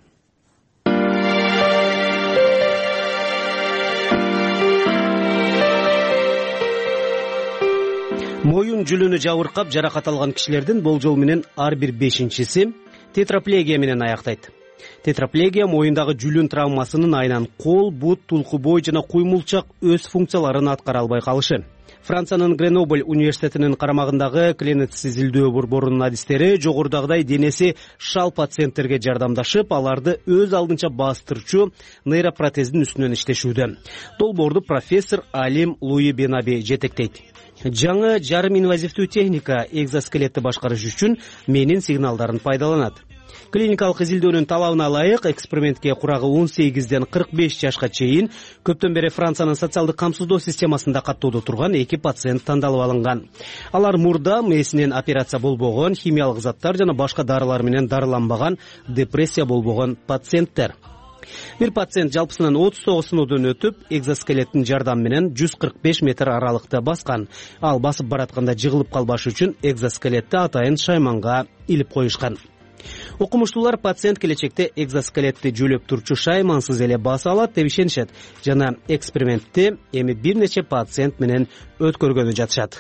Моюн жүлүнү жабыркап жаракат алган кишилердин болжол менен ар бир 5-си тетраплегия менен аяктайт. Тетраплегия моюндагы жүлүн травмасынын айынан кол, бут, тулку бой жана куймулчак өз функцияларын аткара албай калышы. Франциянын Гренобль университетинин карамагындагы клинец изилдөө борборунун адистери жогорудагыдай денеси шал пациенттерге жардамдашып, аларды өз алдынча бастырчу нейропротездин үстүнөн иштешүүдө. Долбоорду профессор Алим Луи Бенаби жетектейт. Жаңы жарым инвазивдүү техника экзоскелетти башкарыш үчүн менин сигналдарын пайдаланат. Клиникалык изилдөөнүн талабына ылайык экспериментке курагы 18ден 45 жашка чейин көптөн бери Франциянын социалдык камсыздоо системасында каттоодо турган 2 пациент тандалып алынган. Алар мурда мээсинен операция болбогон, химиялык заттар жана башка дарылар менен дарыланбаган, депрессия болбогон пациенттер. Бир пациент жалпысынан 39 сынуудон өтүп, экзоскелеттин жардамы менен 145 метр аралыкта баскан. Ал басып баратканда жыгылып калбаш үчүн экзоскелетти атайын шайманга илип коюшкан. Окумуштуулар пациент келечекте экзоскелетти жөлөп турчу шаймансыз эле баса алат деп ишенишет жана экспериментти эми бир нече пациент менен өткөргөнү жатышат.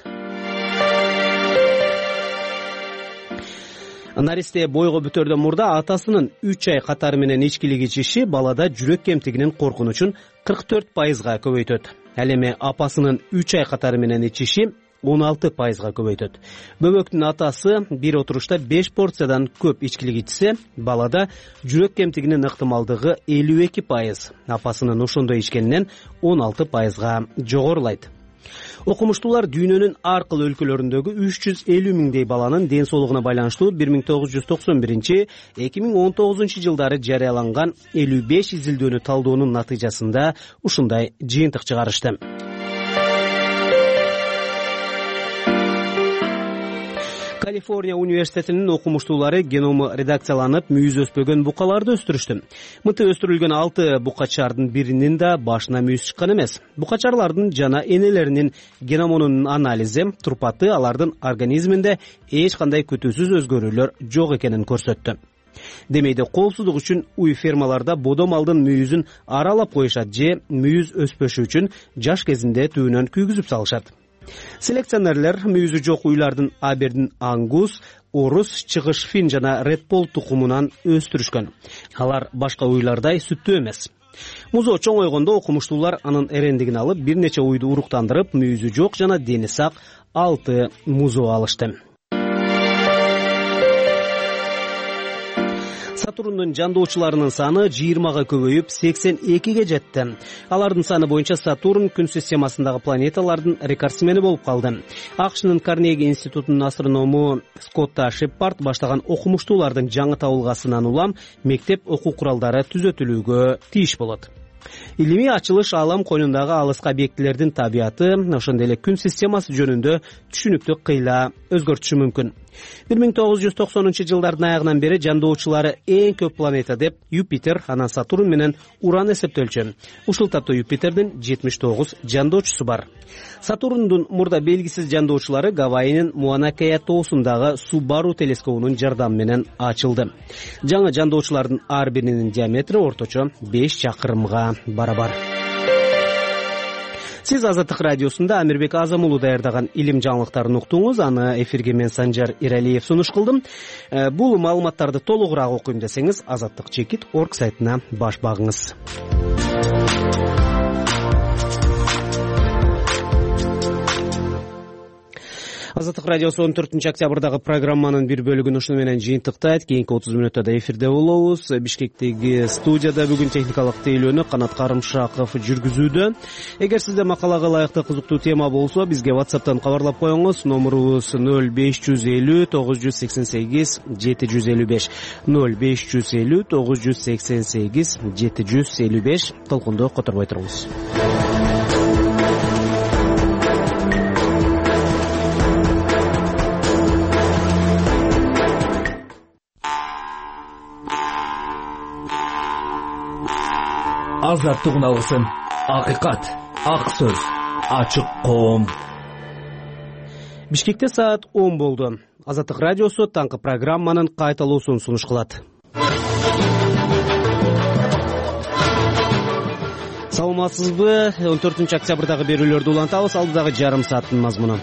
Наристе бойго бүтөрдөн мурда атасынын 3 ай катары менен ичкилик ичиши балада жүрөк кемтигинин коркунучун 44%га көбөйтөт. Ал эми апасынын 3 ай катары менен ичиши 16%га көбөйтөт. Бөбөктүн атасы бир отурушта 5 порциядан көп ичкилик ичсе, балада жүрөк кемтигинин ыктымалдыгы 52%, апасынын ошондой ичкенинен 16%га жогорулайт. Окумуштуулар дүйнөнүн ар кыл өлкөлөрүндөгү 350 миңдей баланын ден соолугуна байланыштуу 1991-2019 жылдары жарыяланган 55 изилдөөнү талдоонун натыйжасында ушундай жыйынтык чыгарышты. Калифорния университетинин окумуштуулары геному редакцияланып, мүйүз өспөгөн букаларды өстүрүштү. Мынты өстүрүлгөн 6 букачардын биринин да башына мүйүз чыккан эмес. Букачарлардын жана энелеринин геномунун анализи турпаты алардын организминде эч кандай күтүүсүз өзгөрүүлөр жок экенин көрсөттү. Демейде коопсуздук үчүн уй фермаларда бодо малдын мүйүзүн аралап коюшат же мүйүз өспөшү үчүн жаш кезинде түбүнөн күйгүзүп салышат. Селекционерлер мүйүзү жок уйлардын Абердин Ангус, Орус, Чыгыш Фин жана Редпол тукумунан өстүрүшкөн. Алар башка уйлардай сүттүү эмес. Музоо чоңойгондо окумуштуулар анын эрендигин алып, бир нече уйду уруктандырып, мүйүзү жок жана дени сак 6 музоо алышты. Сатурндун жандоочуларынын саны 20га көбөйүп 82ге жетти. Алардын саны боюнча Сатурн күн системасындагы планеталардын рекордсмени болуп калды. АКШнын Карнеги институтунун астроному Скотта Шепард баштаган окумуштуулардын жаңы табылгасынан улам мектеп окуу куралдары түзөтүлүүгө тийиш болот. Илимий ачылыш алам коюнундагы алыскы объектилердин табияты, ошондой эле күн системасы жөнүндө түшүнүктү кыйла өзгөртүшү мүмкүн. 1990 жылдардын аягынан бери жандоочулары эң көп планета деп Юпитер, анан Сатурн менен Уран эсептелчү. Ушул тапта Юпитердин 79 жандоочусу бар. Сатурндун мурда белгисиз жандоочулары Гавайинин Муана-Кеа тоосундагы Субару телескобунун жардамы менен ачылды. Жаңы жандоочулардын ар биринин диаметри орточо 5 чакырымга барабар. Сиз Азаттык радиосунда Амирбек Азамулу даярдаган илим жаңылыктарын уктуңуз. Аны эфирге мен Санжар Иралиев сунуш кылдым. Бул маалыматтарды толугураак окуйм десеңиз azattik.org сайтына баш багыңыз. Азаттык радиосу 14 октябрдагы программанын бир бөлүгүн ушуну менен жыйынтыктайт. Кийинки 30 мүнөттө эфирде болобуз. Бишкектеги студияда бүгүн техникалык тейлөөнү Канат Карымшаков жүргүзүүдө. Эгер сизде макалага ылайыктуу кызыктуу тема болсо, бизге WhatsApp'тан кабарлап коюңуз. Номурубуз 0550 988 755 0550 988 755. Толкунду которбой туруңуз. Азаттык алгысын, акыйкат, ак сөз, ачык коом. Бишкекте саат 10 болду. Азаттык радиосу таңкы программанын кайталуусун сунуш кылат. Саламатсызбы? 14 октябрдагы берүүлөрдү улантабыз. Алдыдагы жарым сааттын мазмуну.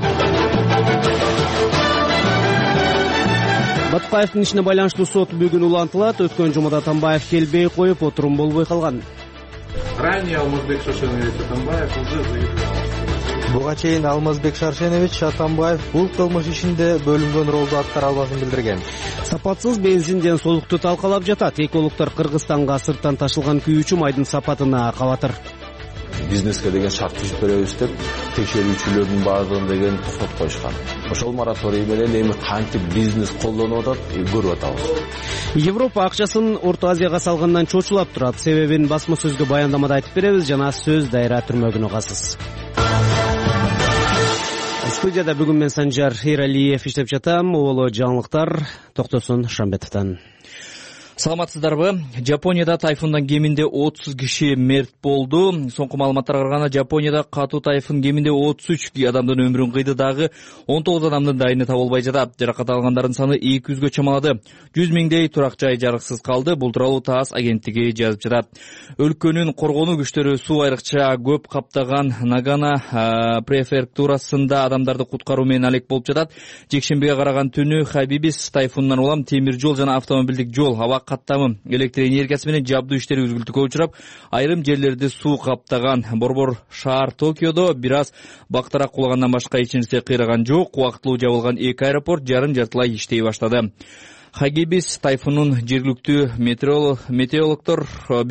Баткаевдин ишине байланыштуу сот бүгүн улантылат. Өткөн жумада Атамбаев келбей коюп, отурум болбой калган. Ранее Алмазбек Шаршенович Атамбаев уже заявил. Буга чейин Алмазбек Шаршенович Атамбаев бул кылмыш ишинде бөлүнгөн ролду аткара албасын билдирген. Сапатсыз бензин денсаулыкту талкалап жатат. Экологдор Кыргызстанга сырттан ташылган күйүүчү майдын сапатына кабатыр. Бизнеске деген шарт түзүп беребиз деп текшерүүчүлөрдүн баардыгын деген токтотуп коюшкан. Ошол мораторий менен эми кантип бизнес колдонуп атат көрүп атабыз. Европа акчасын Орто Азияга салгандан чочулап турат. Себебин басма сөзгө баяндамада айтып беребиз. Жана сөз дайра түрмөгүнө угасыз. Студияда бүгүн мен Санжар Эралиев иштеп жатам. Оло жаңылыктар Токтосун Шамбетовдон. Саламатсыздарбы? Жапонияда тайфундан кеминде 30 киши мерт болду. Соңку маалыматтарга караганда Жапонияда катуу тайфун кеминде 33 адамдын өмүрүн кыйды, дагы 19 адамдын дайыны табылбай жатат. Жаракат алгандардын саны 200гө чамалады. 100 миңдей турак жай жарыксыз калды. Бул тууралуу ТАСС агенттиги жазып жатат. Өлкөнүн коргонуу күчтөрү суу айрыкча көп каптаган Нагана префектурасында адамдарды куткаруу менен алек болуп жатат. Жекшембиге караган түнү Хабибис тайфунунан улам темир жол жана автомобилдик жол, аба каттамы, электр энергиясы менен жабдуу иштери үзгүлтүккө учурап, айрым жерлерди суу каптаган. Борбор шаар Токиодо бир аз бактарак кулагандан башка эч нерсе кыйраган жок. Убактылуу жабылган 2 аэропорт жарым-жартылай иштей баштады. Хагибис тайфунун жергиликтүү метеорологдор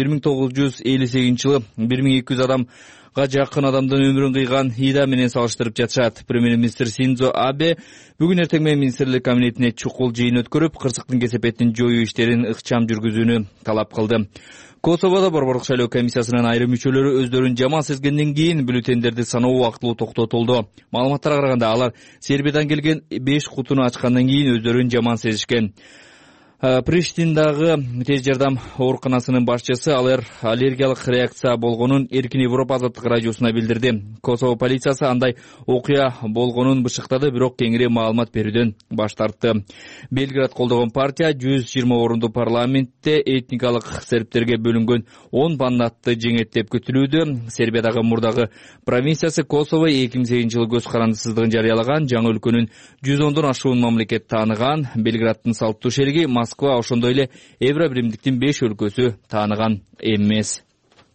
1958-жылы 1200 адамга жакын адамдын өмүрүн кыйган Ида менен салыштырып жатышат. Премьер-министр Синдзо Абе бүгүн эртең менен министрлик кабинетине чукул жыйын өткөрүп, кырсыктын кесепетин жоюу иштерин ыкчам жүргүзүүнү талап кылды. Косоводо борборлук шайлоо комиссиясынын айрым мүчөлөрү өздөрүн жаман сезгенден кийин бюллетендерди саноо убактылуу токтотулду. Маалыматтарга караганда алар Сербиядан келген 5 кутуну ачкандан кийин өздөрүн жаман сезишкен. Приштиндагы тез жардам ооруканасынын башчысы алар аллергиялык реакция болгонун Эркин Европа азаттык радиосуна билдирди. Косово полициясы андай окуя болгонун бышыктады, бирок кеңири маалымат берүүдөн баш тартты. Белград колдогон партия 120 орунду парламентте этникалык сербтерге бөлүнгөн 10 мандатты жеңет деп күтүлүүдө. Сербиядагы мурдагы провинциясы Косово 2008-жылы көз карандысыздыгын жарыялаган, жаңы өлкөнүн 110дон ашуун мамлекет тааныган. Белграддын салттуу шериги Москва ошондой эле Евробиримдиктин 5 өлкөсү тааныган эмес.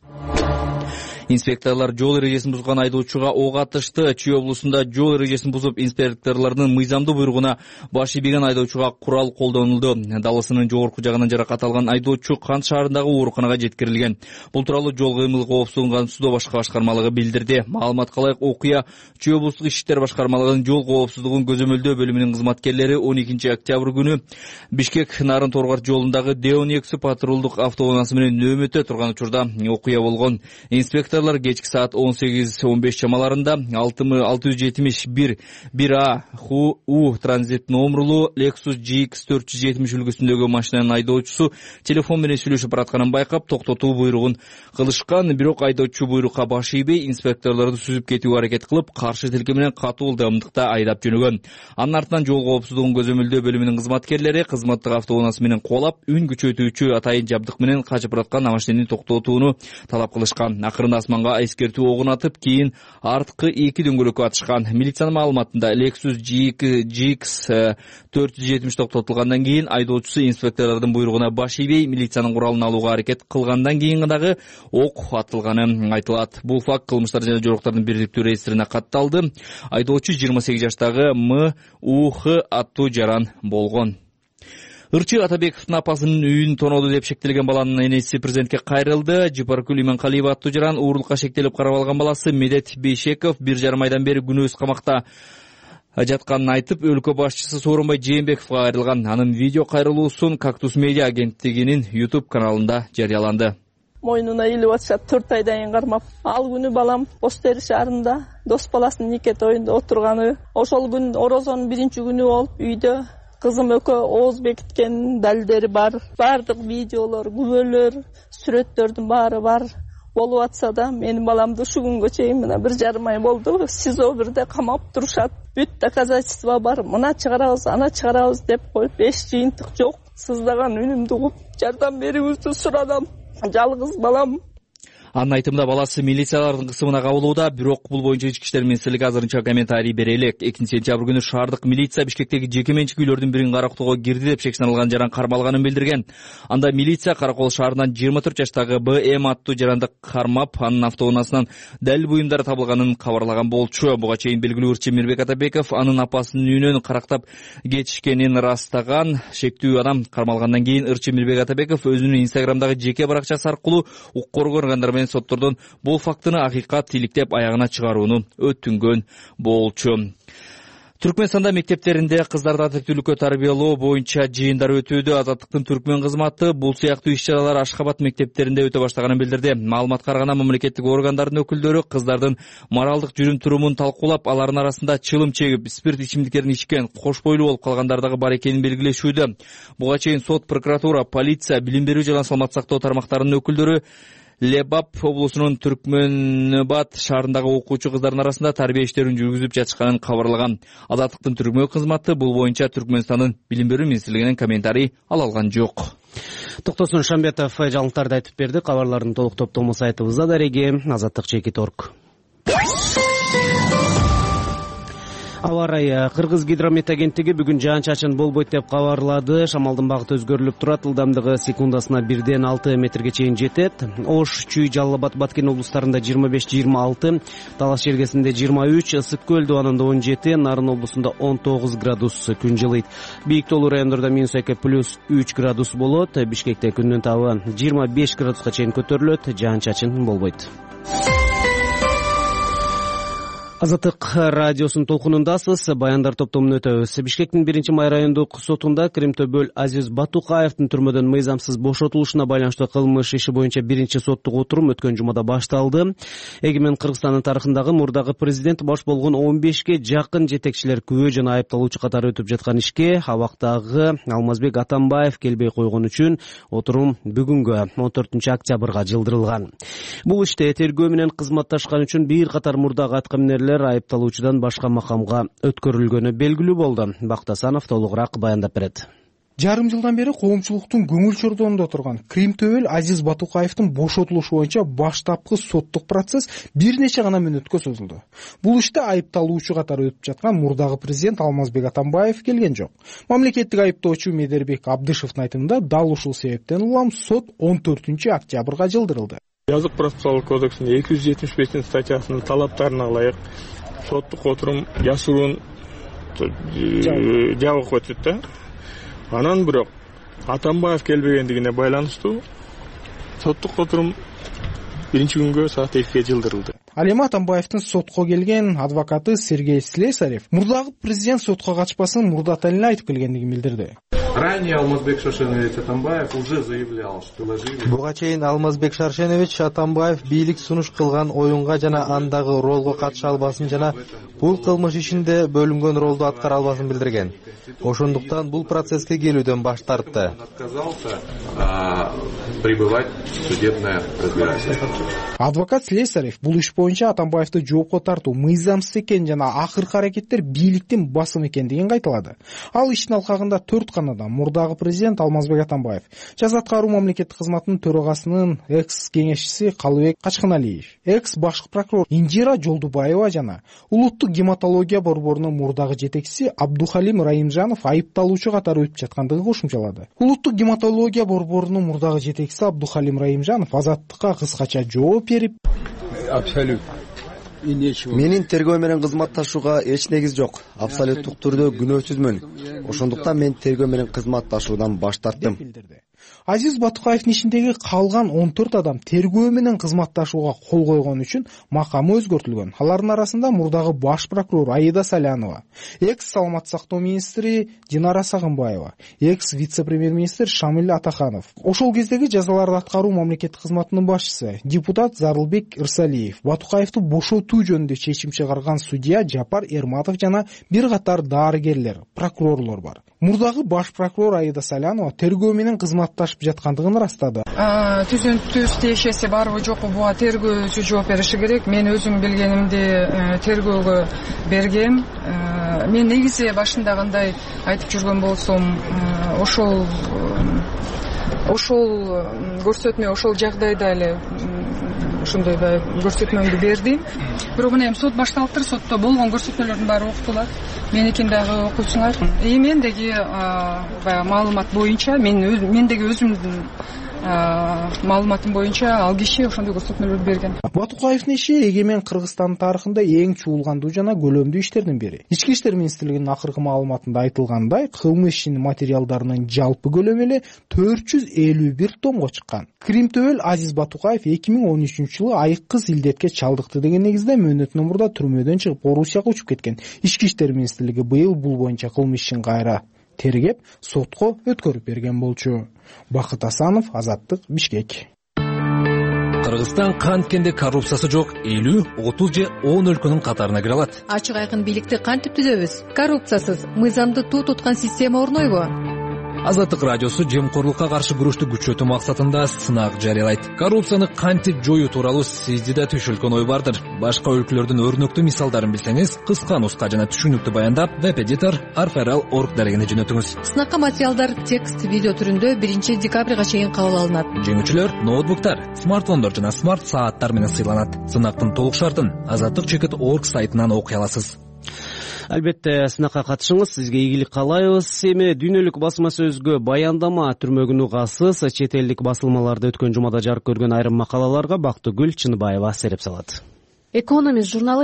Инспекторлар жол эрежесин бузган айдоочуга ок атышты. Чүй облусунда жол эрежесин бузуп, инспекторлордун мыйзамдуу буйругуна баш ийбеген айдоочуга курал колдонулду. Далысынын жогорку жагынан жаракат алган айдоочу Кант шаарындагы ооруканага жеткирилген. Бул тууралуу жол кыймыл коопсуздугун камсыздоо башкы башкармалыгы билдирди. Маалыматка ылайык, окуя Чүй облустук ички иштер башкармалыгынын жол коопсуздугун көзөмөлдөө бөлүмүнүн кызматкерлери 12 октябрь күнү Бишкек Нарын Торгар жолундагы Деонексу патрулдук автоунаасы менен нөөмөттө турган учурда окуя болгон. Инспектор кечки саат 18-15 чамаларында 671 1А ХУ транзит номерлуу Lexus GX 470 үлгүсүндөгү машинанын айдоочусу телефон менен сүйлөшүп баратканын байкап, токтотуу буйругун кылышкан. Бирок айдоочу буйрукка баш ийбей, инспекторлорду сүзүп кетүүгө аракет кылып, каршы тилке менен катуу ылдамдыкта айдап жөнөгөн. Анын артынан жол коопсуздугун көзөмөлдөө бөлүмүнүн кызматкерлери кызматтык автоунаасы менен кубалап, үн күчөтүүчү атайын жабдык менен качып бараткан машинени токтотууну талап кылышкан. Акырында асманга эскертүү огун атып, кийин арткы 2 дөңгөлөккө атышкан. Милициянын маалыматында Lexus GX 470 токтотулгандан кийин айдоочусу инспекторлордун буйругуна баш ийбей милициянын куралын алууга аракет кылгандан кийин дагы ок атылганы айтылат. Бул факт кылмыштар жана жоруктардын бирликтүү реестрине катталды. Айдоочу 28 жаштагы МУХ аттуу жаран болгон. Ырчы Атабековдун апасынын үйүн тонооду деп шектелген баланын энеси президентке кайрылды. Жипаркүл Иманкалиева аттуу жаран уурулукка шектелип карап алган баласы Медет Бейшеков 1,5 айдан бери күнөөсүз камакта жатканын айтып, өлкө башчысы Сооронбай Жээнбековго кайрылган. Анын видео кайрылуусун Кактус медиа агенттигинин YouTube каналында жарыяланды. Мойнуна илип атышат 4 айдан кийин кармап. Ал күнү балам Ош Тери шаарында дос баласынын нике тоюнда отурганы. Ошол күн орозонун 1-күнү болуп, үйдө кызым экөө ооз бекиткен далилдери бар. Бардык видеолор, күбөлөр, сүрөттөрдүн баары бар. Болуп атса да, менин баламды ушу күнгө чейин мына 1,5 ай болду. СИЗО бирде камап турушат. Бүт доказательства бар. Мына чыгарабыз, ана чыгарабыз деп коюп, эч жыйынтык жок. Сыздаган үнүмдү угуп, жардам берүүңүздү сурадым. Жалгыз балам. Анын айтымында баласы милициялардын кысымына кабылууда, бирок бул боюнча ички иштер министрлиги азырынча комментарий бере элек. 2-сентябрь күнү шаардык милиция Бишкектеги жеке менчик үйлөрдүн бирин карактоого кирди деп шек саналган жаран кармалганын билдирген. Анда милиция Каракол шаарынан 24 жаштагы БМ аттуу жаранды кармап, анын автоунаасынан далил буюмдар табылганын кабарлаган болчу. Буга чейин белгилүү ырчы Мирбек Атабеков анын апасынын үйүнөн карактап кетишкенин ырастаган. Шектүү адам кармалгандан кийин ырчы Мирбек Атабеков өзүнүн Инстаграмдагы жеке баракчасы аркылуу укук коргоо органдары менен соттордон бул фактыны акыйкат иликтеп аягына чыгарууну өтүнгөн болчу. Түркмөнстанда мектептеринде кыздарды адептүүлүккө тарбиялоо боюнча жыйындар өтүүдө. Азаттыктын Түркмөн кызматы бул сыяктуу иш-чаралар Ашхабад мектептеринде өтө баштаганын билдирди. Маалыматка караганда мамлекеттик органдардын өкүлдөрү кыздардын моралдык жүрүм-турумун талкуулап, алардын арасында чылым чегип, спирт ичимдиктерин ичкен, кош бойлуу болуп калгандар дагы бар экенин белгилешүүдө. Буга чейин сот, прокуратура, полиция, билим берүү жана саламат сактоо тармактарынын өкүлдөрү Лебап облусунун Түркмөнбат шаарындагы окуучу кыздардын арасында тарбия иштерин жүргүзүп жатышканын кабарлаган. Азаттыктын Түркмөн кызматы бул боюнча Түркмөнстандын билим берүү министрлигинен комментарий ала алган жок. Токтосун Шамбетов жаңылыктарды айтып берди. Кабарлардын толук топтому сайтыбызда дареги azattik.org. Аба ырайы Кыргыз гидромет агенттиги бүгүн жаан-чачын болбойт деп кабарлады. Шамалдын багыты өзгөрүлүп турат. Ылдамдыгы секундасына 1-6 метрге чейин жетет. Ош, Чүй, Жалал Абад, Баткен облустарында 25-26, Талас жергесинде 23, Ысык көл дубанында 17, Нарын облусунда 19 градус күн жылыйт. Бийик тоолуу райондордо -2+3 градус болот. Бишкекте күндүн табы 25 градуска чейин көтөрүлөт. Жаан-чачын болбойт. Азаттык радиосунун толкунундасыз. Баяндар топтомун өтөбүз. Бишкектин 1-май райондук сотунда Кримтөбөл Азиз Батукаевдин түрмөдөн мыйзамсыз бошотулушуна байланыштуу кылмыш иши боюнча 1-соттук отурум өткөн жумада башталды. Эгемен Кыргызстандын тарыхындагы мурдагы президент баш болгон 15ке жакын жетекчилер күбө жана айыпталуучу катары өтүп жаткан ишке абактагы Алмазбек Атамбаев келбей койгон үчүн отурум бүгүнгө 14 октябрга жылдырылган. Бул иште тергөө менен кызматташкан үчүн бир катар мурдагы аткаминерлер айыпталуучудан башка макамга өткөрүлгөнү белгилүү болду. Бактасанов толугураак баяндап берет. Жарым жылдан бери коомчулуктун көңүл чордонунда турган Кримтөбөл Азиз Батукаевдин бошотулушу боюнча баштапкы соттук процесс бир нече гана мүнөткө созулду. Бул иште айыпталуучу катары өтүп жаткан мурдагы президент Алмазбек Атамбаев келген жок. Мамлекеттик айыптоочу Медербек Абдышевдин айтымында дал ушул себептен улам сот 14 октябрга жылдырылды. Жазык процессуалдык кодексинин 275 статьясынын талаптарына ылайык соттук отурум жашыруун жабык өтөт да. Анан бирок Атамбаев келбегендигине байланыштуу соттук отурум 1-күнгө саат 2ге жылдырылды. Ал эми Атамбаевдин сотко келген адвокаты Сергей Слесарев мурдагы президент сотко качпасын мурдата эле айтып келгендигин билдирди. Ранее Алмазбек Шаршенович Атамбаев уже заявлял, что вложили. Буга чейин Алмазбек Шаршенович Атамбаев бийлик сунуш кылган оюнга жана андагы ролго катыша албасын жана бул кылмыш ишинде бөлүнгөн ролду аткара албасын билдирген. Ошондуктан бул процесске келүүдөн баш тартты. Отказался пребывать в судебное разбирательство. Адвокат Слесарев бул иш боюнча Атамбаевди жоопко тартуу мыйзамсыз экен жана акыркы аракеттер бийликтин басымы экендигин кайталады. Ал иштин алкагында 4 канадан мурдагы президент Алмазбек Атамбаев, Жаз аткаруу мамлекеттик кызматынын төрагасынын экс кеңешчиси Калыбек Качканалиев, экс башкы прокурор Инжира Жолдубаева жана улуттук гематология борборунун мурдагы жетекчиси Абдухалим Раимжанов айыпталуучу катары өтүп жаткандыгын кошумчалады. Улуттук гематология борборунун мурдагы жетекчиси Абдухалим Раимжанов Азаттыкка кыскача жооп берип, менин тергөө менен кызматташууга эч негиз жок. Абсолюттук түрдө күнөөсүзмүн. Ошондуктан мен тергөө менен кызматташуудан баш тарттым. Азиз Батукаевдин ишиндеги калган 14 адам тергөө менен кызматташууга кол койгон үчүн макамы өзгөртүлгөн. Алардын арасында мурдагы баш прокурор Аида Салянова, экс саламаттык сактоо министри Динара Сагынбаева, экс вице-премьер-министр Шамил Атаханов. Ошол кездеги жазаларды аткаруу мамлекеттик кызматынын башчысы депутат Зарылбек Ирсалиев, Батукаевди бошотуу жөнүндө чечим чыгарган судья Жапар Эрматов жана бир катар дарыгерлер, прокурорлор бар. Мурдагы баш прокурор Аида Салянова тергөө менен кызматташып жаткандыгын ырастады. Түзүнтүс тиешеси барбы жокпу буга тергөөчү жооп бериши керек. Мен өзүм билгенимди тергөөгө бергем. Мен негизи башында кандай айтып жүргөн болсом, ошол көрсөтмө, ошол жагдайда эле ошондой көрсөтмөмдү бердим. Бирок эми сот башталыптыр, сотто болгон көрсөтмөлөрдүн баары окутулат. Меникин дагы окуйсуңар. Мендеги маалымат боюнча, мендеги өзүмдүн маалыматым боюнча ал киши ошондой көрсөтмөлөрдү берген. Батукаевдин иши эгемен Кыргызстан тарыхында эң чуулгандуу жана көлөмдүү иштердин бири. Ички иштер министрлигинин акыркы маалыматында айтылгандай, кылмыш ишинин материалдарынын жалпы көлөмү эле 451 томго чыккан. Крим төбөл Азиз Батукаев 2013-жылы айыккыз илдетке чалдыкты деген негизде мөөнөтүнөн мурда түрмөдөн чыгып Орусияга учуп кеткен. Ички иштер министрлиги быйыл бул боюнча кылмыш ишин кайра тергеп, сотко өткөрүп берген болчу. Бакыт Асанов, Азаттык, Бишкек. Кыргызстан канткенде коррупциясы жок 50, 30 же 10 өлкөнүн катарына кире алат. Ачык айкын бийликти кантип түзөбүз? Коррупциясыз, мыйзамды туу туткан система орнойбу? Азаттык радиосу жемкорлукка каршы күрөштү күчөтүү максатында сынак жарыялайт. Коррупцияны кантип жоюу тууралуу сизде да түшүлгөн ой бардыр. Башка өлкөлөрдүн өрнөктүү мисалдарын билсеңиз, кыска нуска жана түшүнүктүү баяндап веб-эдитор arferal.org дарегине жөнөтүңүз. Сынакка материалдар текст, видео түрүндө 1 декабрга чейин кабыл алынат. Жеңүүчүлөр ноутбуктар, смартфондор жана смарт сааттар менен сыйланат. Сынактын толук шартын azattik.org сайтынан окуй аласыз. Албетте, сынакка катышыңыз, сизге ийгилик каалайбыз. Эми дүйнөлүк басма сөзгө баяндама түрмөгүн угасыз, чет элдик басылмаларда өткөн жумада жарык көргөн айрым макалаларга Бактыгүл Чыныбаева сереп салат. Экономист журналы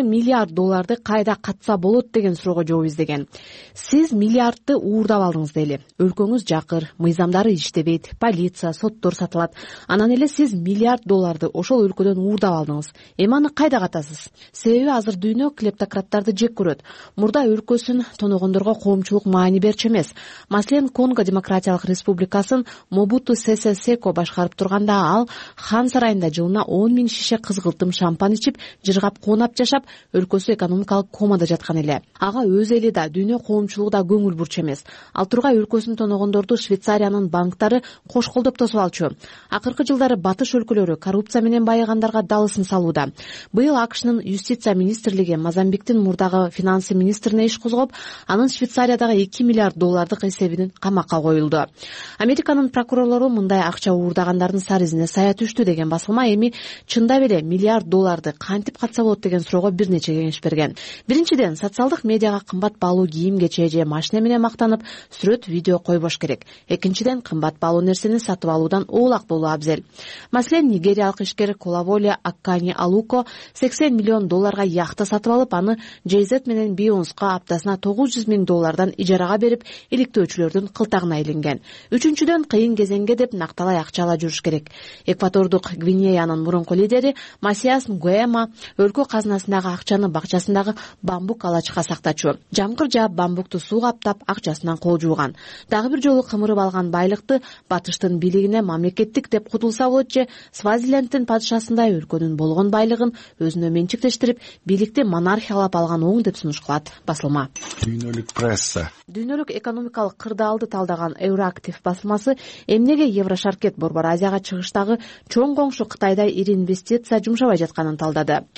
$1 кайда катса болот деген суроого жооп издеген. Сиз миллиардты уурдап алдыңыз дейли. Өлкөңүз жакыр, мыйзамдары иштебейт, полиция, соттор сатылат. Анан эле сиз $1 ошол өлкөдөн уурдап алдыңыз. Эми аны кайда катасыз? Себеби азыр дүйнө клептократтарды жек көрөт. Мурда өлкөсүн тоногондорго коомчулук маани берчү эмес. Маселен, Конго Демократиялык Республикасын Мобуту Сесе Секо башкарып турганда ал хан сарайында жылына 10 000 шише кызгылтым шампан ичип, жыргап коонап жашап, өлкөсү экономикалык комада жаткан эле. Ага өз эли да, дүйнө коомчулугу да көңүл бурчу эмес. Ал тургай өлкөсүн тоногондорду Швейцариянын банктары кош колдоп тосуп алчу. Акыркы жылдары батыш өлкөлөрү коррупция менен байыгандарга далысын салууда. Быйыл АКШнын юстиция министрлиги Мозамбиктин мурдагы финансы министрине иш козгоп, анын Швейцариядагы $2 миллиард эсебинин камакка коюлду. Американын прокурорлору мындай акча уурдагандардын сары изине сая түштү деген басылма эми чындап эле $1 миллиард кантип катса болот деген суроого бир нече кеңеш берген. Биринчиден, социалдык медиага кымбат баалуу кийим кече же машина менен мактанып, сүрөт, видео койбош керек. Экинчиден, кымбат баалуу нерсени сатып алуудан оолак болуу абзел. Маселен, нигериялык ишкер Колаволе Аккани Алуко $80 миллион яхта сатып алып, аны JZ менен Бейонска аптасына $900 000 ижарага берип, иликтөөчүлөрдүн кылтагына илинген. Үчүнчүдөн, кыйын кезеңге деп накталай акча ала жүрүш керек. Экватордук Гвинеянын мурунку лидери Масиас Нгуэма өлкө казынасындагы акчаны бакчасындагы бамбук алачка сактачу. Жамгыр жаап, бамбукту суу каптап, акчасынан кол жууган. Дагы бир жолу кымырып алган байлыкты батыштын бийлигине мамлекеттик деп кутулса болот же Свазилендтин падышасындай өлкөнүн болгон байлыгын өзүнө менчиктештирип, бийликти монархиялап алган оң деп сунуш кылат басылма. Дүйнөлүк пресса. Дүйнөлүк экономикалык кырдаалды талдаган Евроактив басылмасы эмнеге Еврошаркет Борбор Азияга чыгыштагы чоң коңшу Кытайда ири инвестиция жумшабай жатканын талдады.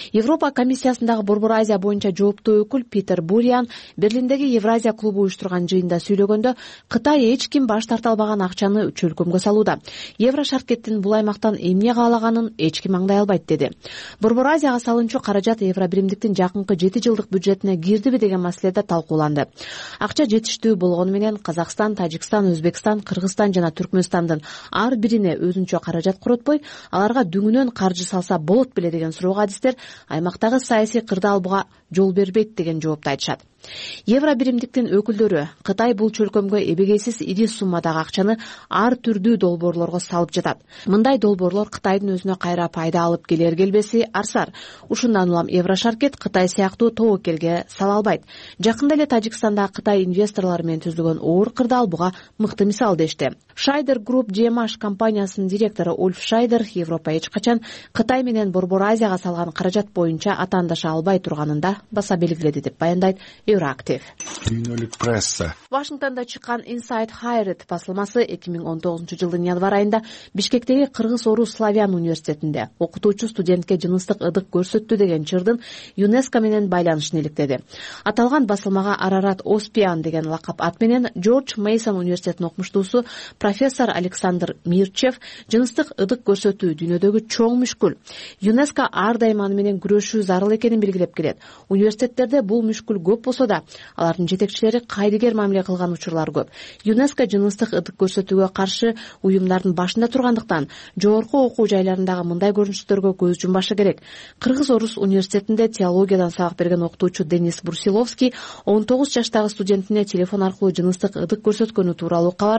Европа комиссиясындагы Борбор Азия боюнча жооптуу өкүл Питер Буриан Берлиндеги Евразия клубу уюштурган жыйында сүйлөгөндө Кытай эч ким баш тарта албаган акчаны чөлкөмгө салууда. Еврошаркеттин бул аймактан эмне каалаганын эч ким аңдай албайт деди. Борбор Азияга салынчу каражат Евробиримдиктин жакынкы 7 жылдык бюджетине кирдиби деген маселеде талкууланды. Акча жетиштүү болгону менен Казакстан, Тажикстан, Өзбекстан, Кыргызстан жана Түркмөнстандын ар бирине өзүнчө каражат коротпой, аларга дүңүнөн каржы салса болот беле деген суроого адистер аймактагы саясий кырдаалбыга жол бербейт деген жоопту айтышат. Евробиримдиктин өкүлдөрү Кытай бул чөлкөмгө эбегейсиз ири суммадагы акчаны ар түрдүү долбоорлорго салып жатат. Мындай долбоорлор Кытайдын өзүнө кайра пайда алып келер келбеси арсар. Ушундан улам Еврошаркет Кытай сыяктуу тобокелге сала албайт. Жакында эле Тажикстанда Кытай инвесторлору менен түзүлгөн оор кырдаалбыга мыкты мисал дешти. Шайдер Групп GMH компаниясынын директору Ульф Шайдер Европа эч качан Кытай менен Борбор Азияга салган каражат боюнча атаандаша албай турганында баса белгиледи деп баяндайт Евроактив. Дүйнөлүк пресса. Вашингтондо чыккан Inside Higher басылмасы 2019 жылдын январь айында Бишкектеги Кыргыз-Орус Славян университетинде окутуучу студентке жыныстык ыдык көрсөттү деген чырдын ЮНЕСКО менен байланышын иликтеди. Аталган басылмага Арарат Оспиан деген лакап ат менен Джордж Мейсон университетинин окумуштуусу профессор Александр Мирчев жыныстык ыдык көрсөтүү дүйнөдөгү чоң мүшкүл. ЮНЕСКО ар дайым аны менен күрөшүү зарыл экенин белгилеп келет. Университеттерде бул мүшкүл көп болсо да, алардын жетекчилери кайдыгер мамиле кылган учурлар көп. ЮНЕСКО жыныстык ыдык көрсөтүүгө каршы уюмдардын башында тургандыктан жогорку окуу жайларындагы мындай көрүнүштөргө көз жумбашы керек. Кыргыз-Орус университетинде теологиядан сабак берген окутуучу Денис Брусиловский 19 жаштагы студентине телефон аркылуу жыныстык ыдык көрсөткөнү тууралуу кабар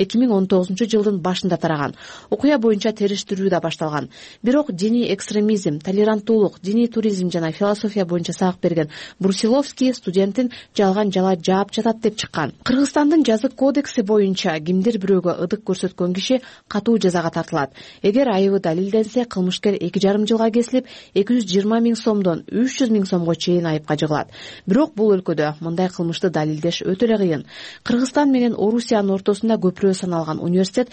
2019 жылдын башында тараган. Окуя боюнча териштирүү да башталган. Бирок диний экстремизм, толеранттуулук, диний туризм жана философия боюнча сабак берген Брусиловский студентин жалган жала жаап жатат деп чыккан. Кыргызстандын жазык кодекси боюнча кимдир бирөөгө ыдык көрсөткөн киши катуу жазага тартылат. Эгер айыбы далилденсе, кылмышкер 2,5 жылга кесилип, 220 миң сомдон 300 миң сомго чейин айыпка жыгылат. Бирок бул өлкөдө мындай кылмышты далилдеш өтө эле кыйын. Кыргызстан менен Орусиянын ортосунда көпүрө саналган университет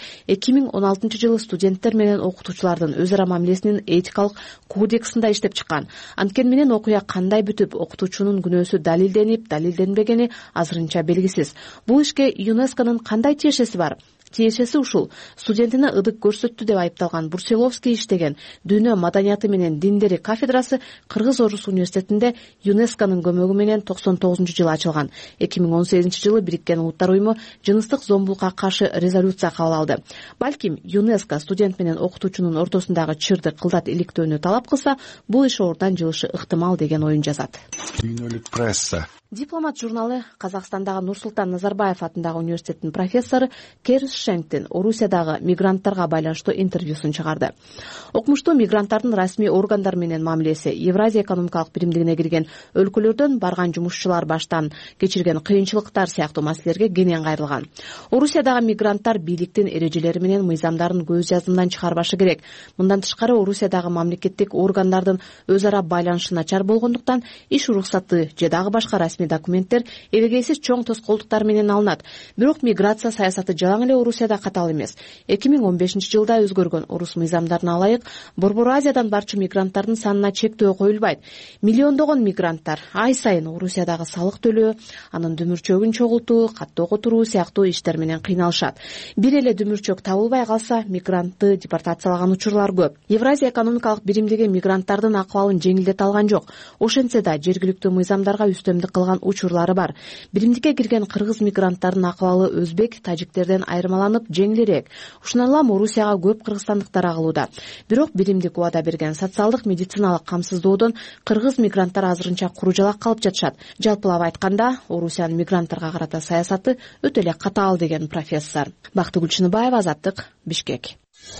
2016 жылы студенттер менен окутуучулардын өз ара мамилесинин этикалык кодексинде иштеп чыккан. Анткени менен окуя кандай бүтүп, окутуучунун күнөөсү далилденип, далилденбегени азырынча белгисиз. Бул ишке ЮНЕСКОнун кандай тиешеси бар? Тиешеси ушул. Студентине ыдык көрсөттү деп айыпталган Брусиловский иштеген Дүйнө маданияты менен диндери кафедрасы Кыргыз-Орус университетинде ЮНЕСКОнун көмөгү менен 99-жылы ачылган. 2018-жылы Бириккен Улуттар уюму жыныстык зомбулукка каршы резолюция кабыл алды. Балким ЮНЕСКО студент менен окутуучунун ортосундагы чырды кылдат иликтөөнү талап кылса, бул иш ордон жылышы ыктымал деген оюн жазат. Дүйнөлүк пресса. Дипломат журналы Казакстандагы Нурсултан Назарбаев атындагы университеттин профессору Керс Шенктин Орусиядагы мигранттарга байланыштуу интервьюсун чыгарды. Окумуштуу мигранттардын расмий органдар менен мамилеси Евразия экономикалык биримдигине кирген өлкөлөрдөн барган жумушчулар баштан кечирген кыйынчылыктар сыяктуу маселелерге кенен кайрылган. Орусиядагы мигранттар бийликтин эрежелери менен мыйзамдарын көз жазымдан чыгарбашы керек. Мындан тышкары Орусиядагы мамлекеттик органдардын өз ара байланышы начар болгондуктан иш уруксаты же дагы башка расмий документтер эбегейсиз чоң тоскоолдуктар менен алынат. Бирок миграция саясаты жалаң эле Орусияда катал эмес. 2015 жылда өзгөргөн орус мыйзамдарына ылайык Борбор Азиядан барчу мигранттардын санына чектөө коюлбайт. Миллиондогон мигранттар ай сайын Орусиядагы салык төлөө, анын дүмүрчөгүн чогултуу, каттоо которуу сыяктуу иштер менен кыйналышат. Бир эле дүмүрчөк табылбай калса, мигрантты депортациялаган учурлар көп. Евразия экономикалык биримдиги мигранттардын акыбалын жеңилдете алган жок. Ошентсе да жергиликтүү мыйзамдарга үстөмдүк кылган учурлары бар. Биримдикке кирген кыргыз мигранттардын акыбалы өзбек, тажиктерден айырмаланып жеңилирээк. Ушундан улам Орусияга көп кыргызстандыктар агылууда. Бирок биримдик убада берген социалдык медициналык камсыздоодон кыргыз мигранттар азырынча куру-жалак калып жатышат. Жалпылап айтканда, Орусиянын мигранттарга карата саясаты өтө эле катаал деген профессор. Бактыгүл Чыныбаева, Азаттык, Бишкек.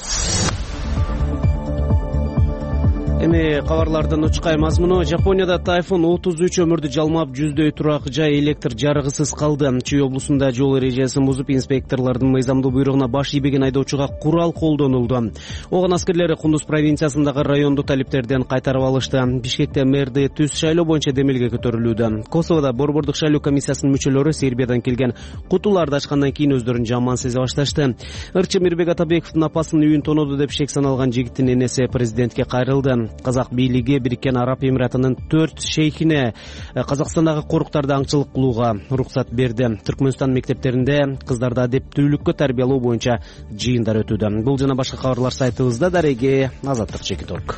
Эми кабарлардын учкай мазмуну. Жапонияда тайфун 33 өмүрдү жалмап, жүздөй турак жай электр жарыгысыз калды. Чүй облусунда жол эрежесин бузуп, инспекторлордун мыйзамдуу буйругуна баш ийбеген айдоочуга курал колдонулду. Оган аскерлери Кундуз провинциясындагы райондуу талиптерден кайтарып алышты. Бишкекте мэрди түз шайлоо боюнча демилге көтөрүлүүдө. Косоводо борбордук шайлоо комиссиясынын мүчөлөрү Сербиядан келген кутуларды ачкандан кийин өздөрүн жаман сезе башташты. Ырчы Мирбек Атабековдун апасынын үйүн тоноду деп шек саналган жигиттин энеси президентке кайрылды. Казак бийлиги Бириккен Араб Эмиратынын 4 шейхине Казакстандагы коруктарды аңчылык кылууга уруксат берди. Түркмөнстан мектептеринде кыздарды адептүүлүккө тарбиялоо боюнча жыйындар өтүүдө. Бул жана башка кабарлар сайтыбызда. Дареге Азаттык Чекиторг.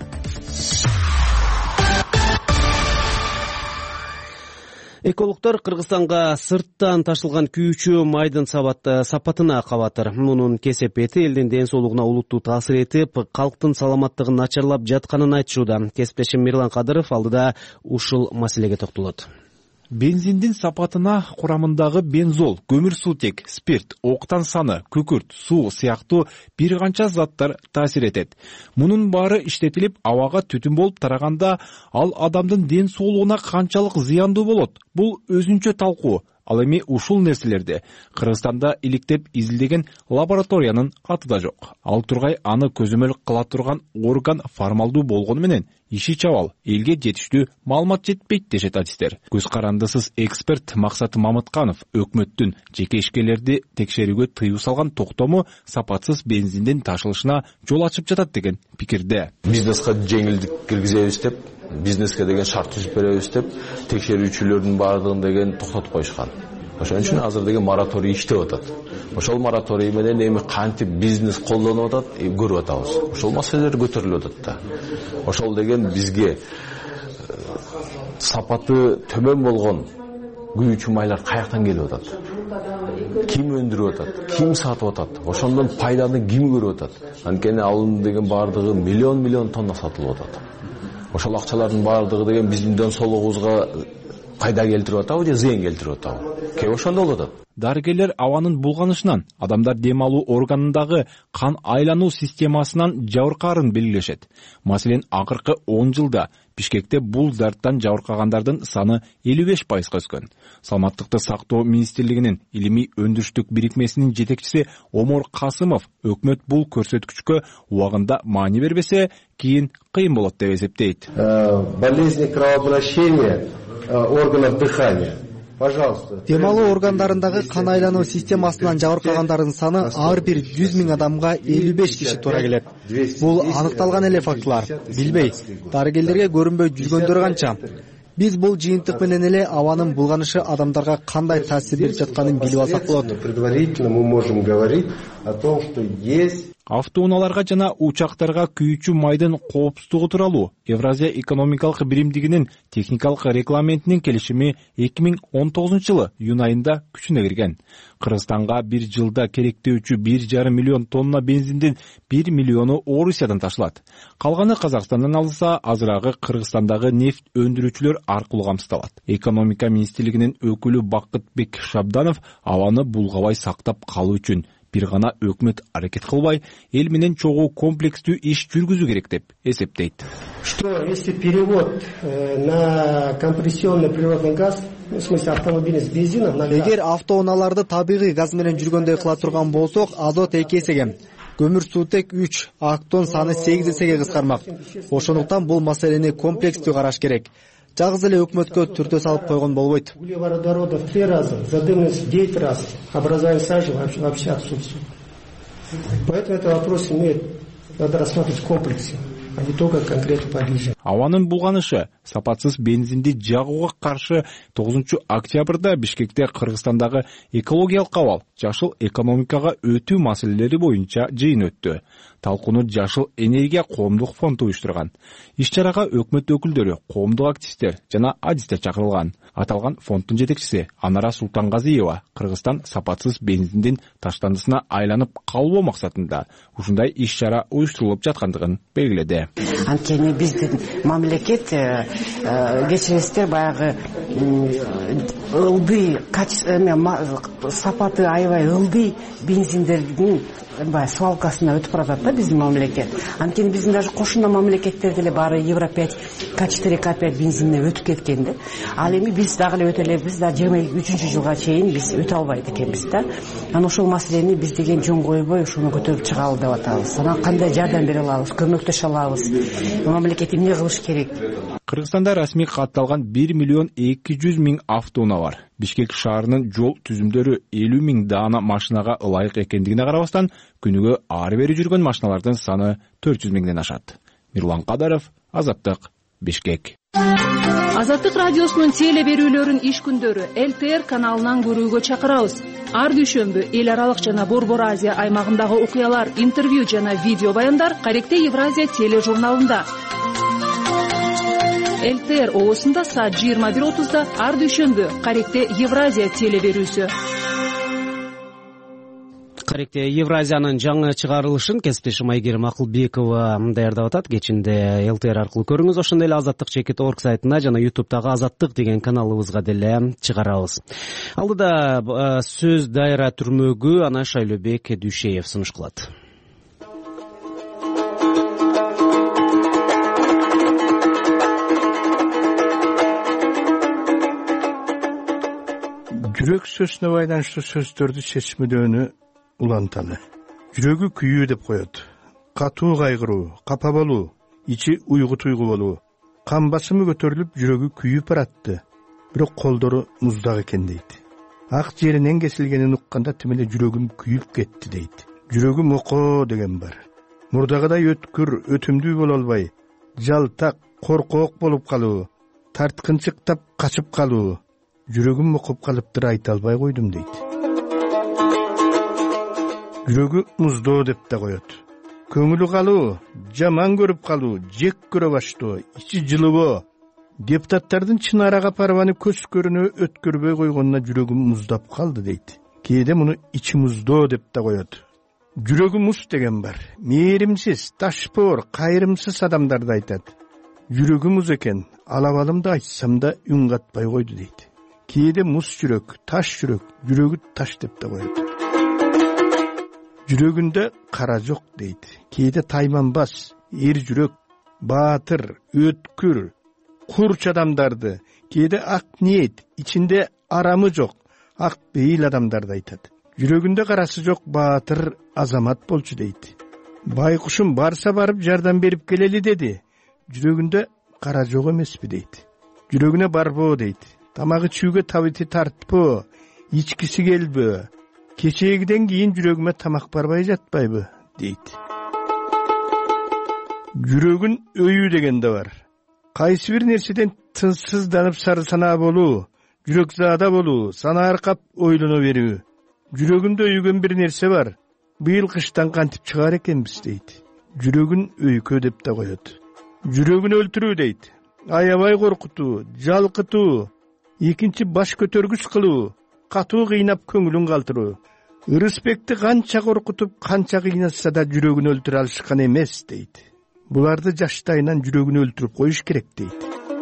Экологдор Кыргызстанга сырттан ташылган күйүүчү майдын сапатына кабатыр. Мунун кесепети элдин ден соолугуна олуттуу таасир этип, калктын саламаттыгын начарлап жатканын айтышууда. Кесиптешим Мирлан Кадыров алдыда ушул маселеге токтолот. Бензиндин сапатына курамындагы бензол, көмүрсутек, спирт, октан саны, күкүрт, суу сыяктуу бир канча заттар таасир этет. Мунун баары иштетилип, абага түтүн болуп тараганда, ал адамдын ден соолугуна канчалык зыяндуу болот? Бул өзүнчө талкуу. Ал эми ушул нерселерди Кыргызстанда иликтеп изилдеген лабораториянын аты да жок. Ал тургай аны көзөмөл кыла турган орган формалдуу болгону менен иши чабал, элге жетиштүү маалымат жетпейт дешет адистер. Көз карандысыз эксперт Максат Мамытканов өкмөттүн жеке ишкерлерди текшерүүгө тыюу салган токтому сапатсыз бензиндин ташылышына жол ачып жатат деген пикирде. Бизнеске жеңилдик киргизебиз деп, бизнеске деген шарт түзүп беребиз деп, текшерүүчүлөрдүн баардыгын деген токтотуп койушкан. Ошон үчүн азыр деген мораторий иштеп атат. Ошол мораторий менен эми кантип бизнес колдонуп атат, көрүп атабыз. Ошол маселелер көтөрүлүп атат да. Ошол деген бизге сапаты төмөн болгон күйүүчү майлар каяктан келип атат? Ким өндүрүп атат? Ким сатып атат? Ошондон пайданы ким көрүп атат? Анткени алын деген баардыгы миллион тонна сатылып атат. Ошол акчалардын баардыгы деген биздин ден соолугубузга пайда келтирип атабы же зыян келтирип атабы? Кээ ошондо болуп атат. Дарыгерлер абанын булганышынан, адамдар дем алуу органындагы кан айлануу системасынан жабыркаарын белгилешет. Маселен, акыркы 10 жылда Бишкекте бул дарттан жабыркагандардын саны 55% өскөн. Саламаттыкты сактоо министрлигинин илимий өндүрүштүк бирикмесинин жетекчиси Омор Касымов өкмөт бул көрсөткүчкө убагында маани бербесе, кийин кыйын болот деп эсептейт. Болезни кровообращения органов дыхания. Пожалуйста. Дем алуу органдарындагы кан айлануу системасынан жабыркагандардын саны ар бир 100 000 адамга 55 киши туура келет. Бул аныкталган эле фактылар. Билбей, дарыгерлерге көрүнбөй жүргөндөр канча. Биз бул жыйынтык менен эле абанын булганышы адамдарга кандай таасир берип жатканын билип алсак болот. Предварительно мы можем говорить о том, что есть Автоунааларга жана учактарга күйүүчү майдын коопсуздугу тууралуу Евразия экономикалык биримдигинин техникалык регламентинин келишими 2019 жылы июнь айында күчүнө кирген. Кыргызстанга бир жылда керектөөчү 1,5 миллион тонна бензиндин 1 миллиону Орусиядан ташылат. Калганы Казакстандан алынса, азырагы Кыргызстандагы нефть өндүрүүчүлөр аркылуу камсыздалат. Экономика министрлигинин өкүлү Бакытбек Шабданов абаны булгабай сактап калуу үчүн бир гана өкмөт аракет кылбай, эл менен чогуу комплекстүү иш жүргүзүү керек деп эсептейт. Что если перевод на компрессионный природный газ, в смысле автомобили с бензином на газ? Эгер автоунааларды табигый газ менен жүргөндөй кыла турган болсок, азот 2 эсеге, көмүрсутек 3, актон саны 8 эсеге кыскармак. Ошондуктан бул маселени комплекстүү караш керек. Жалгыз эле өкмөткө түртө салып койгон болбойт. Углеводородов 3 раза, задымность 9 раз, образование сажи вообще отсутствует. Поэтому этот вопрос надо рассматривать в комплексе, а не только конкретно по бюджету. Абанын булганышы сапатсыз бензинди жагууга каршы 9 октябрда Бишкекте Кыргызстандагы экологиялык абал, жашыл экономикага өтүү маселелери боюнча жыйын өттү. Талкууну Жашыл энергия коомдук фонду уюштурган. Иш-чарага өкмөт өкүлдөрү, коомдук активисттер жана адистер чакырылган. Аталган фонддун жетекчиси Анара Султангазиева Кыргызстан сапатсыз бензиндин таштандысына айланып калбоо максатында ушундай иш-чара уюштурулуп жаткандыгын белгиледи. Анткени биздин мамлекет кечириңиздер баягы ылдый сапаты аябай ылдый бензиндердин свалкасына өтүп баратат да биздин мамлекет. Анткени биздин даже кошуна мамлекеттер деле баары Евро 5, К4, К5 бензинине өтүп кеткен да. Ал эми биз дагы эле өтө элебиз да 23 жылга чейин биз өтө албайт экенбиз да. Анан ошол маселени биз деген жөн койбой ушуну көтөрүп чыгалы деп атабыз. Анан кандай жардам бере алабыз, көмөктөшө алабыз? Мамлекет эмне кылыш керек? Кыргызстанда расмий катталган 1 миллион 200 000 автоунаа бар. Бишкек шаарынын жол түзүмдөрү 50 000 даана машинага ылайык экендигине карабастан, күнүгө ары бери жүргөн машиналардын саны 400 000ден ашат. Мирлан Кадаров, Азаттык, Бишкек. Азаттык радиосунун теле берүүлөрүн иш күндөрү ЛТР каналынан көрүүгө чакырабыз. Ар дүйшөмбү эл аралык жана Борбор Азия аймагындагы окуялар, интервью жана видео баяндар Каректе Евразия теле журналында. ЛТР оосунда саат 21:30 ар дүйшөмбү Каректе Евразия теле берүүсү. Каректе Евразиянын жаңы чыгарылышын кесиптешим Айгерим Акылбекова даярдап атат. Кечинде ЛТР аркылуу көрүңүз. Ошондой эле Азаттык.org сайтына жана YouTube'дагы Азаттык деген каналыбызга деле чыгарабыз. Алдыда сөз дайра түрмөгү ана Шайлообек Дүйшеев сунуш кылат. Жүрөк сөзүнө байланыштуу сөздөрдү чечмедөөнү уланталы. Жүрөгү күйүү деп коет. Катуу кайгыруу, капа болуу, ичи уйгу туйгу болуу. Кан басымы көтөрүлүп, жүрөгү күйүп баратты. Бирок колдору муздак экен дейт. Ак жеринен кесилгенин укканда тим эле жүрөгүм күйүп кетти дейт. Жүрөгүм окоо деген бар. Мурдагыдай өткүр, өтүмдүү боло албай, жалтак, коркоок болуп калуу, тарткынчыктап качып калуу. Жүрөгүм окуп калыптыр, айта албай койдум дейт. Жүрөгү муздоо деп да коет. Көңүлү калуу, жаман көрүп калуу, жек көрө баштоо, ичи жылыбоо. Депутаттардын чын ара капарбаны көз көрүнө өткөрбөй койгонуна жүрөгүм муздап калды дейт. Кээде муну ичи муздоо деп да коет. Жүрөгү муз деген бар. Мээримсиз, ташпоор, кайрымсыз адамдарды айтат. Жүрөгү муз экен, алабалымды айтсам да үн катпай койду дейт. Кээде муз жүрөк, таш жүрөк, жүрөгү таш деп да коет. Жүрөгүндө кара жок дейт. Кээде тайманбас, эр жүрөк, баатыр, өткүр, курч адамдарды, кээде ак ниет, ичинде арамы жок, ак бейил адамдарды айтат. Жүрөгүндө карасы жок баатыр азамат болчу дейт. Байкушум барса барып жардам берип келели деди. Жүрөгүндө кара жок эмеспи дейт. Жүрөгүнө барбоо дейт. Тамагы чүүгө табити тартпоо, ичкиси келбөө. Кечегиден кийин жүрөгүмө тамак барбай жатпайбы дейт. Жүрөгүн өйүү деген да бар. Кайсы бир нерседен тынчсызданып сарысанаа болуу, жүрөкзаада болуу, сана аркап ойлоно берүү. Жүрөгүмдө өйгөн бир нерсе бар. Быйыл кыштан кантип чыгар экенбиз дейт. Жүрөгүн өйкө деп да коет. Жүрөгүн өлтүрүү дейт. Аябай коркутуу, жалкытуу, экинчи баш көтөргүч кылуу, катуу кыйнап көңүлүн калтыруу. Ырысбекти канча коркутуп, канча кыйнатса да жүрөгүн өлтүрө алышкан эмес дейт. Буларды жаштайынан жүрөгүн өлтүрүп коюш керек дейт.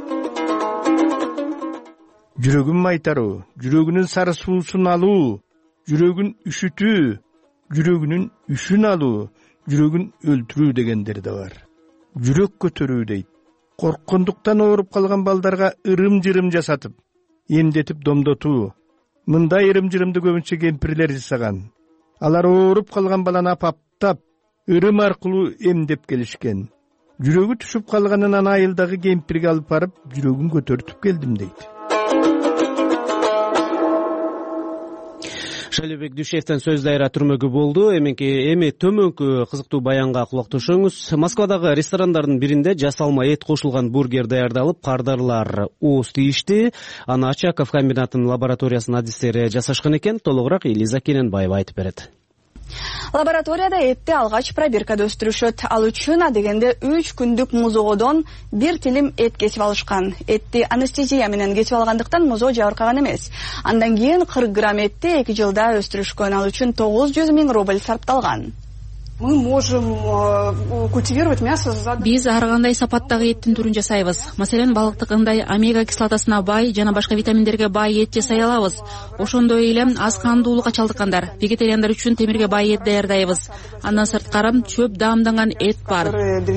Жүрөгүн майтаруу, жүрөгүнүн сары суусун алуу, жүрөгүн үшүтүү, жүрөгүнүн үшүн алуу, жүрөгүн өлтүрүү дегендер да бар. Жүрөк көтөрүү дейт. Корккондуктан ооруп калган балдарга ырым-жырым жасатып, эмдетип домдотуу. Мындай ырым-жырымды көбүнчө кемпирлер жасаган. Алар ооруп калган баланы апаптап, ырым аркылуу эмдеп келишкен. Жүрөгү түшүп калганынан айылдагы кемпирге алып барып, жүрөгүн көтөртүп келдим дейт. Шайлообек Дүйшеевден сөз дайра түрмөгү болду. Эми төмөнкү кызыктуу баянга кулак тошоңуз. Москвадагы ресторандардын биринде жасалма эт кошулган бургер даярдалып, кардарлар ооз тийишти. Аны Очаков комбинатынын лабораториясынын адистери жасашкан экен. Толугураак Элиза Кененбаева айтып берет. Лабораторияда этти алгач пробиркада өстүрүшөт. Ал үчүн адегенде 3 күндүк музоодон 1 тилим эт кесип алышкан. Этти анестезия менен кесип алгандыктан музоо жабыркаган эмес. Андан кийин 40 грамм этти 2 жылда өстүрүшкөн. Ал үчүн 900 000 рубль сарпталган. Мы можем культивировать мясо за... Биз ар кандай сапаттагы эттин түрүн жасайбыз. Маселен, балыктыкындай омега кислотасына бай жана башка витаминдерге бай эт жасай алабыз. Ошондой эле аз кандуулукка чалдыккандар, вегетариандар үчүн темирге бай эт даярдайбыз. Андан сырткары чөп даамданган эт бар.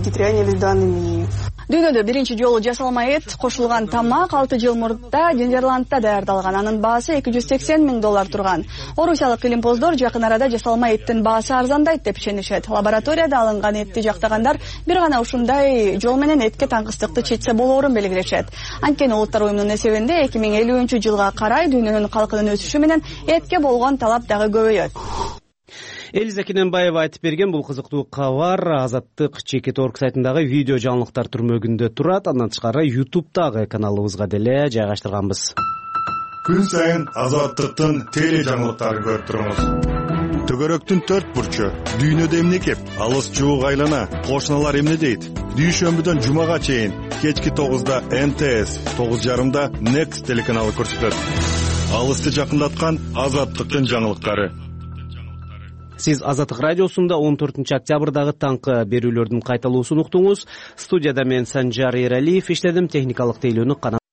Дүйнөдө биринчи жолу жасалма эт кошулган тамак 6 жыл мурда Нидерландда даярдалган. Анын баасы $280 000 турган. Орусиялык илимпоздор жакын арада жасалма эттин баасы арзандайт деп ишенишет. Лабораторияда алынган этти жактагандар бир гана ушундай жол менен этке таңкыстыкты четсе болоорун белгилешет. Анткени Улуттар уюмунун эсебинде 2050 жылга карай дүйнөнүн калкынын өсүшү менен этке болгон талап дагы көбөйөт. Элиза Кененбаева айтып берген бул кызыктуу кабар Азаттык Чекит.org сайтындагы видео жаңылыктар түрмөгүндө турат. Андан тышкары YouTube'дагы каналыбызга деле жайгаштырганбыз. Күн сайын Азаттыктын теле жаңылыктарын көрүп туруңуз. Төгөрөктүн 4 бурчу, дүйнөдө эмне кеп, алыс жуук айлана, кошуналар эмне дейт? Дүйшөмбүдөн жумага чейин кечки 9-да МТС, 9:30-да Next телеканалы көрсөтөт. Алысты жакындаткан Азаттыктын жаңылыктары. Сиз Азаттык радиосунда 14-октябрдагы таңкы берүүлөрдүн кайталуусун уктуңуз. Студияда мен Санжар Эралиев иштедим, техникалык тейлөөнү